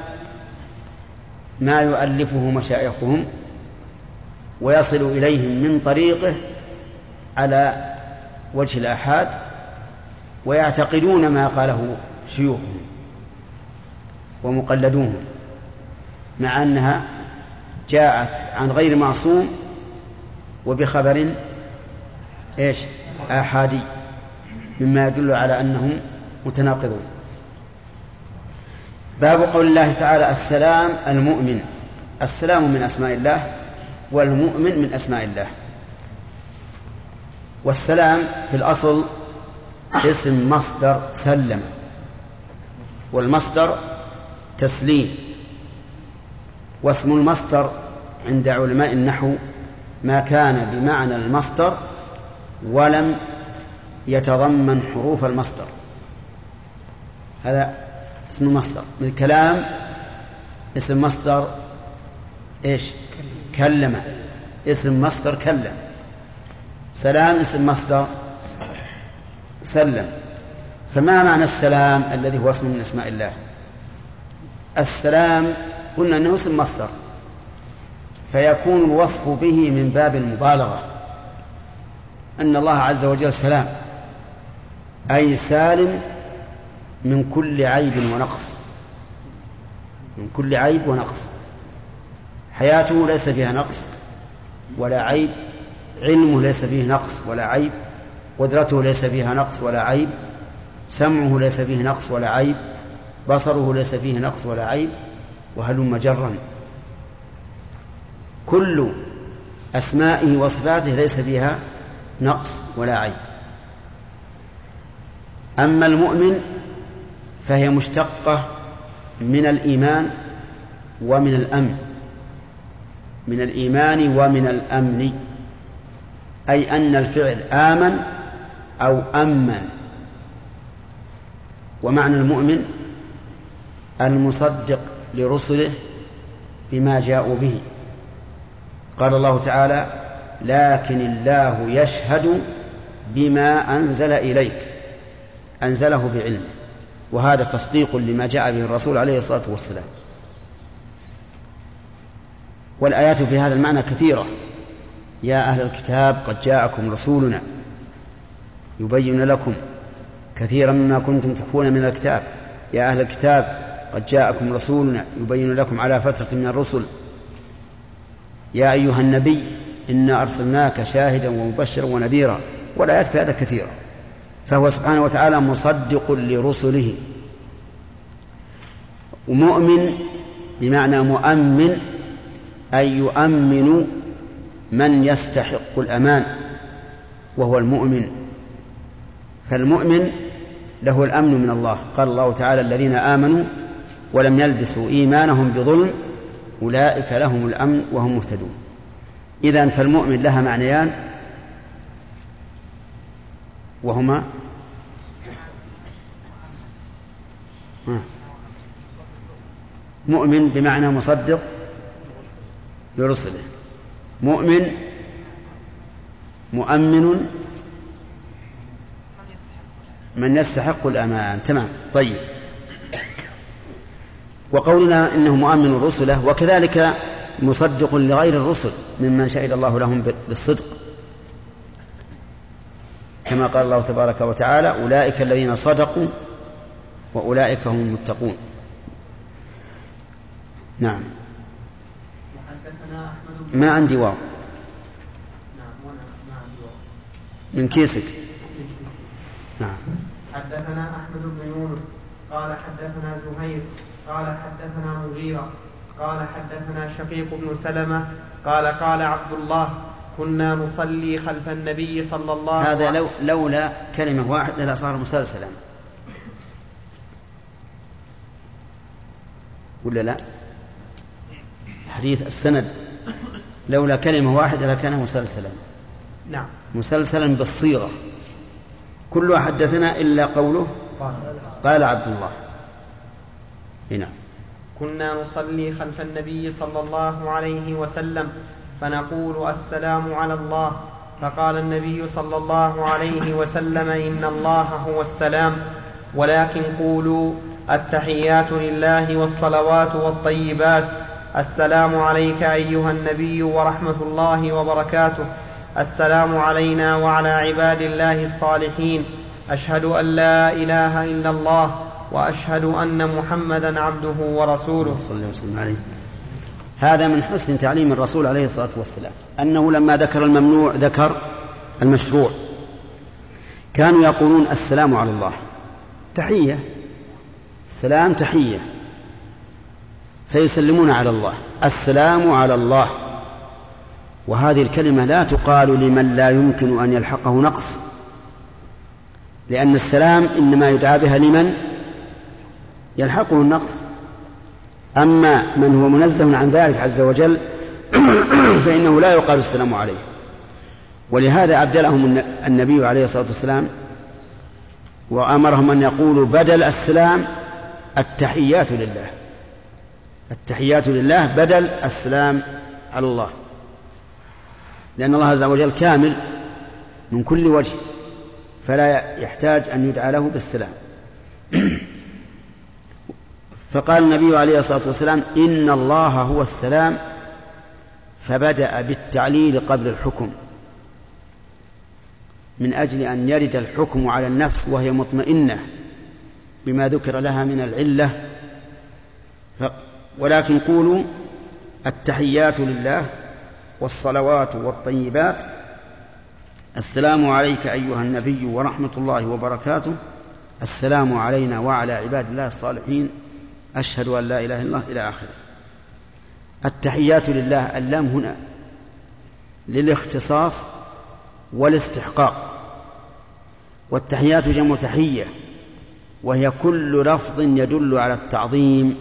ما يؤلفه مشايخهم ويصل إليهم من طريقه على وجه الآحاد، ويعتقدون ما قاله شيوخهم ومقلدوهم، مع أنها جاءت عن غير معصوم وبخبر إيش آحادي، مما يدل على أنهم متناقضون. باب قول الله تعالى: السلام المؤمن. السلام من أسماء الله، والمؤمن من أسماء الله. والسلام في الأصل اسم مصدر سلم، والمصدر تسليم. واسم المصدر عند علماء النحو ما كان بمعنى المصدر ولم يتضمن حروف المصدر، هذا اسم المصدر. من الكلام اسم مصدر ايش؟ كلم، اسم مصدر كلم. سلام اسم مصدر سلم. فما معنى السلام الذي هو اسم من اسماء الله؟ السلام قلنا انه اسم مصدر، فيكون الوصف به من باب المبالغة، أن الله عز وجل سلام، أي سالم من كل عيب ونقص، من كل عيب ونقص. حياته ليس فيها نقص ولا عيب، علمه ليس فيه نقص ولا عيب، قدرته ليس فيها نقص ولا عيب، سمعه ليس فيه نقص ولا عيب، بصره ليس فيه نقص ولا عيب، وهلم جرا. كل أسمائه وصفاته ليس فيها نقص ولا عيب. أما المؤمن فهي مشتقة من الإيمان ومن الأمن، من الإيمان ومن الأمن، أي أن الفعل آمن أو أمن. ومعنى المؤمن المصدق لرسله بما جاءوا به. قال الله تعالى: لكن الله يشهد بما أنزل إليك، أنزله بعلمه، وهذا تصديق لما جاء به الرسول عليه الصلاة والسلام. والآيات في هذا المعنى كثيرة. يا أهل الكتاب قد جاءكم رسولنا يبين لكم كثيرا مما كنتم تخفون من الكتاب. يا أهل الكتاب قد جاءكم رسولنا يبين لكم على فترة من الرسل. يا أيها النبي إنا أرسلناك شاهدا ومبشرا ونذيرا. والآيات في هذا كثيرة. فهو سبحانه وتعالى مصدق لرسله. ومؤمن بمعنى مؤمن، أي يؤمن من يستحق الأمان وهو المؤمن. فالمؤمن له الأمن من الله. قال الله تعالى: الذين آمنوا ولم يلبسوا إيمانهم بظلم أولئك لهم الأمن وهم مهتدون. إذن فالمؤمن لها معنيان، وهما مؤمن بمعنى مصدق لرسله، مؤمن مؤمن من يستحق الأمان. تمام. طيب. وقولنا إنه مؤمن رسله، وكذلك مصدق لغير الرسل ممن شهد الله لهم بالصدق، كما قال الله تبارك وتعالى: أولئك الذين صدقوا وأولئك هم المتقون. نعم. ما عندي واو من كيسك. نعم. حدثنا أحمد بن يونس قال حدثنا زهير قال حدثنا مغيرة قال حدثنا شقيق بن سلمة قال قال عبد الله: كنا نصلي خلف النبي صلى الله عليه وسلم. هذا لو لولا كلمة واحدة لصار مسلسلا، ولا لا؟ حديث السند لولا كلمة واحدة لكان مسلسلا. نعم. مسلسلا بالصيغة، كل حدثنا إلا قوله قال عبد الله. هنا كنا نصلي خلف النبي صلى الله عليه وسلم فنقول: السلام على الله. فقال النبي صلى الله عليه وسلم: إن الله هو السلام، ولكن قولوا: التحيات لله والصلوات والطيبات، السلام عليك أيها النبي ورحمة الله وبركاته، السلام علينا وعلى عباد الله الصالحين، أشهد أن لا إله إلا الله وأشهد أن محمدا عبده ورسوله صلى الله عليه وسلم. هذا من حسن تعليم الرسول عليه الصلاة والسلام، أنه لما ذكر الممنوع ذكر المشروع. كانوا يقولون: السلام على الله، تحية، السلام تحية، فيسلمون على الله: السلام على الله. وهذه الكلمة لا تقال لمن لا يمكن أن يلحقه نقص، لأن السلام إنما يدعى بها لمن يلحقه النقص، أما من هو منزه عن ذلك عز وجل فإنه لا يقال السلام عليه. ولهذا أبدلهم النبي عليه الصلاة والسلام وأمرهم أن يقولوا بدل السلام التحيات لله، التحيات لله بدل السلام على الله، لأن الله عز وجل كامل من كل وجه فلا يحتاج أن يدعى له بالسلام. فقال النبي عليه الصلاة والسلام إن الله هو السلام، فبدأ بالتعليل قبل الحكم من أجل أن يرد الحكم على النفس وهي مطمئنة بما ذكر لها من العلة. ولكن قولوا التحيات لله والصلوات والطيبات، السلام عليك أيها النبي ورحمة الله وبركاته، السلام علينا وعلى عباد الله الصالحين، أشهد أن لا إله إلا الله، إلى آخره. التحيات لله، اللام هنا للاختصاص والاستحقاق. والتحيات جمع تحية، وهي كل لفظ يدل على التعظيم،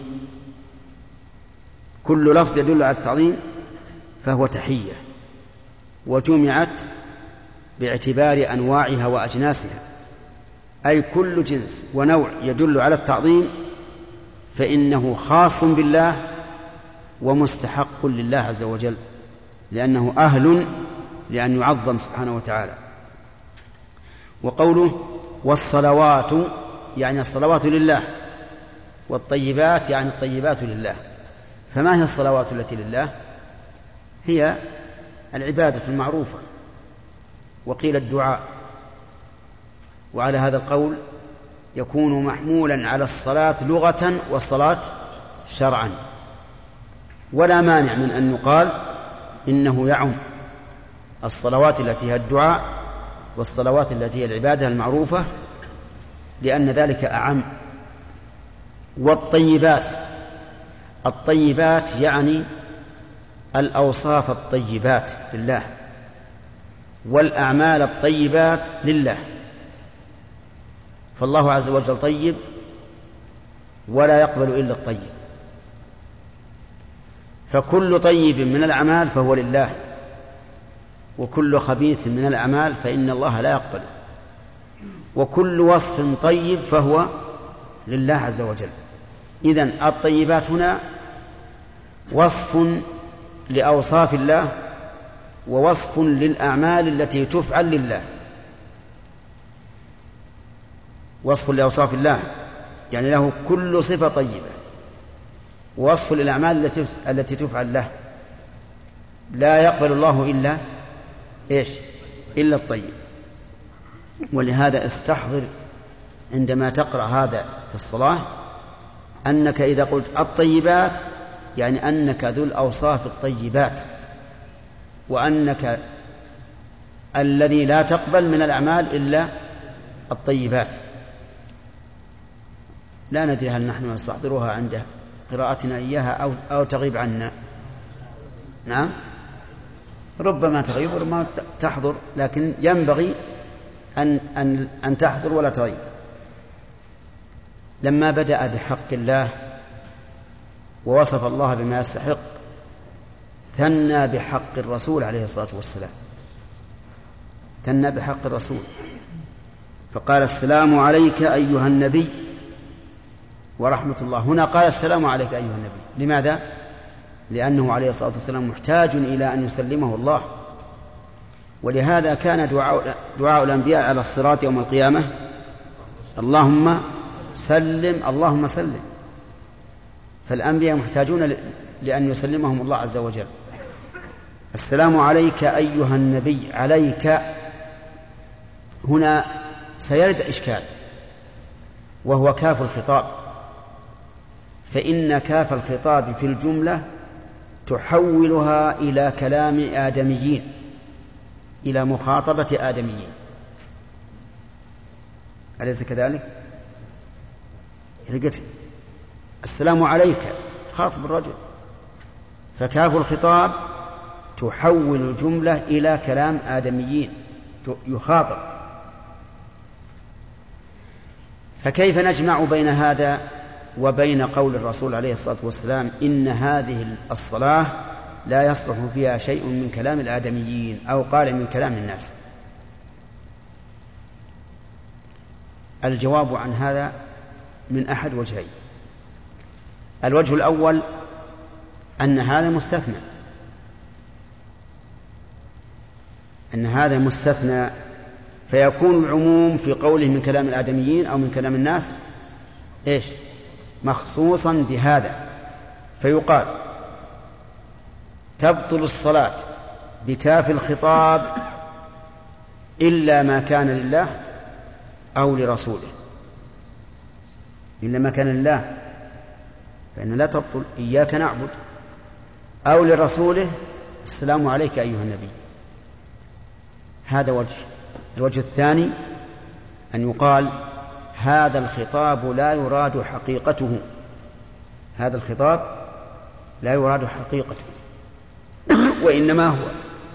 كل لفظ يدل على التعظيم فهو تحية، وجمعت باعتبار أنواعها وأجناسها، أي كل جنس ونوع يدل على التعظيم فإنه خاص بالله ومستحق لله عز وجل، لأنه أهل لأن يعظم سبحانه وتعالى. وقوله والصلوات يعني الصلوات لله، والطيبات يعني الطيبات لله. فما هي الصلوات التي لله؟ هي العبادة المعروفة، وقيل الدعاء، وعلى هذا القول يكون محمولا على الصلاة لغة والصلاة شرعا، ولا مانع من أن يقال إنه يعم الصلوات التي هي الدعاء والصلوات التي هي العبادة المعروفة، لأن ذلك أعم. والطيبات، الطيبات يعني الأوصاف الطيبات لله، والأعمال الطيبات لله، فالله عز وجل طيب ولا يقبل إلا الطيب، فكل طيب من الأعمال فهو لله، وكل خبيث من الأعمال فإن الله لا يقبله، وكل وصف طيب فهو لله عز وجل. إذن الطيبات هنا وصف لأوصاف الله ووصف للأعمال التي تفعل لله. وصف لأوصاف الله يعني له كل صفة طيبة، ووصف للأعمال التي التي تفعل له. لا يقبل الله إلا إيش؟ إلا الطيب. ولهذا استحضر عندما تقرأ هذا في الصلاة أنك إذا قلت الطيبات يعني أنك ذو الأوصاف الطيبات، وأنك الذي لا تقبل من الأعمال إلا الطيبات. لا ندري هل نحن نستحضرها عند قراءتنا إياها أو, أو تغيب عنا. نعم، ربما تغيب وربما تحضر، لكن ينبغي أن, أن, أن تحضر ولا تغيب. لما بدأ بحق الله ووصف الله بما يستحق ثنى بحق الرسول عليه الصلاة والسلام، ثنى بحق الرسول فقال السلام عليك أيها النبي ورحمة الله. هنا قال السلام عليك أيها النبي، لماذا؟ لأنه عليه الصلاة والسلام محتاج إلى أن يسلمه الله، ولهذا كان دعاء, دعاء الأنبياء على الصراط يوم القيامة اللهم سلم اللهم سلم، فالأنبياء محتاجون لأن يسلمهم الله عز وجل. السلام عليك أيها النبي، عليك هنا سيرد إشكال، وهو كاف الخطاب، فإن كاف الخطاب في الجملة تحولها إلى كلام آدميين، إلى مخاطبة آدميين، أليس كذلك؟ قلت السلام عليك خاطب الرجل، فكاف الخطاب تحول الجملة إلى كلام آدميين يخاطب. فكيف نجمع بين هذا وبين قول الرسول عليه الصلاة والسلام إن هذه الصلاة لا يصلح فيها شيء من كلام الآدميين، أو قال من كلام الناس؟ الجواب عن هذا من أحد وجهين. الوجه الأول أن هذا مستثنى، أن هذا مستثنى، فيكون العموم في قوله من كلام الآدميين أو من كلام الناس إيش؟ مخصوصا بهذا. فيقال تبطل الصلاة بكاف الخطاب إلا ما كان لله أو لرسوله. إلا ما كان لله فإن لا تبطل، إياك نعبد، أو لرسوله السلام عليك أيها النبي. هذا وجه. الوجه الثاني أن يقال هذا الخطاب لا يراد حقيقته، هذا الخطاب لا يراد حقيقته، وإنما هو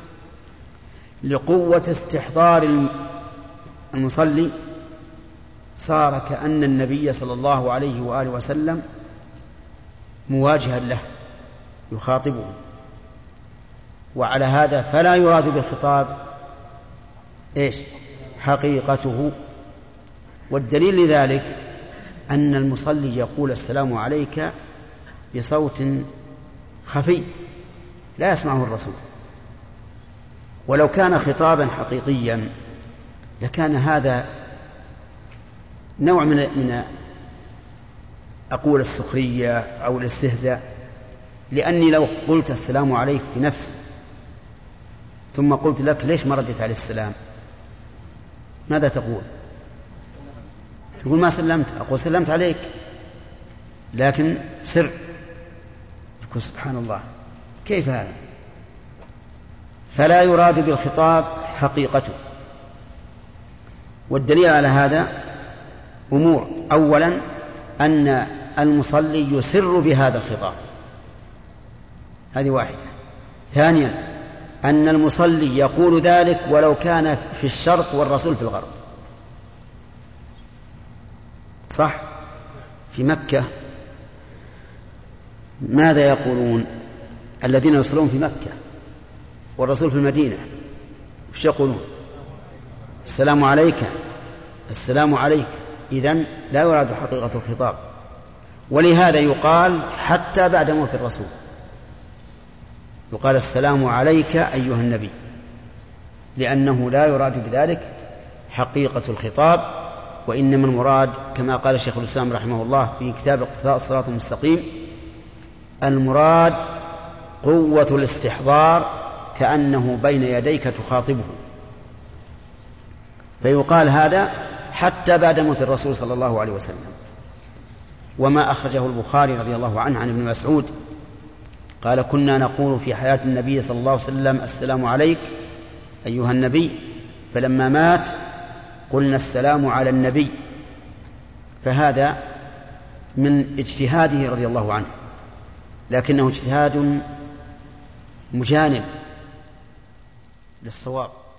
لقوة استحضار المصلي، صار كأن النبي صلى الله عليه وآله وسلم مواجها له يخاطبه، وعلى هذا فلا يراد بالخطاب إيش؟ حقيقته. والدليل لذلك أن المصلي يقول السلام عليك بصوت خفي لا يسمعه الرسول، ولو كان خطابا حقيقيا لكان هذا نوع من من أقول السخرية أو الاستهزاء، لأني لو قلت السلام عليك في نفسي ثم قلت لك ليش ما ردت عليه السلام، ماذا تقول؟ تقول ما سلمت. أقول سلمت عليك لكن سر. تقول سبحان الله كيف هذا؟ فلا يراد بالخطاب حقيقته. والدليل على هذا أمور: أولا أن المصلي يسر بهذا الخطاب، هذه واحدة. ثانيا أن المصلي يقول ذلك ولو كان في الشرق والرسول في الغرب. صح؟ في مكة ماذا يقولون الذين يصلون في مكة والرسول في المدينة؟ وش يقولون؟ السلام عليك، السلام عليك. إذن لا يراد حقيقة الخطاب. ولهذا يقال حتى بعد موت الرسول يقال السلام عليك أيها النبي، لأنه لا يراد بذلك حقيقة الخطاب، وإنما المراد كما قال شيخ الإسلام رحمه الله في كتاب اقتضاء الصراط المستقيم: المراد قوة الاستحضار كأنه بين يديك تخاطبه. فيقال هذا حتى بعد موت الرسول صلى الله عليه وسلم. وما أخرجه البخاري رضي الله عنه عن ابن مسعود قال: كنا نقول في حياة النبي صلى الله عليه وسلم السلام عليك أيها النبي، فلما مات قلنا السلام على النبي. فهذا من اجتهاده رضي الله عنه، لكنه اجتهاد مجانب للصواب.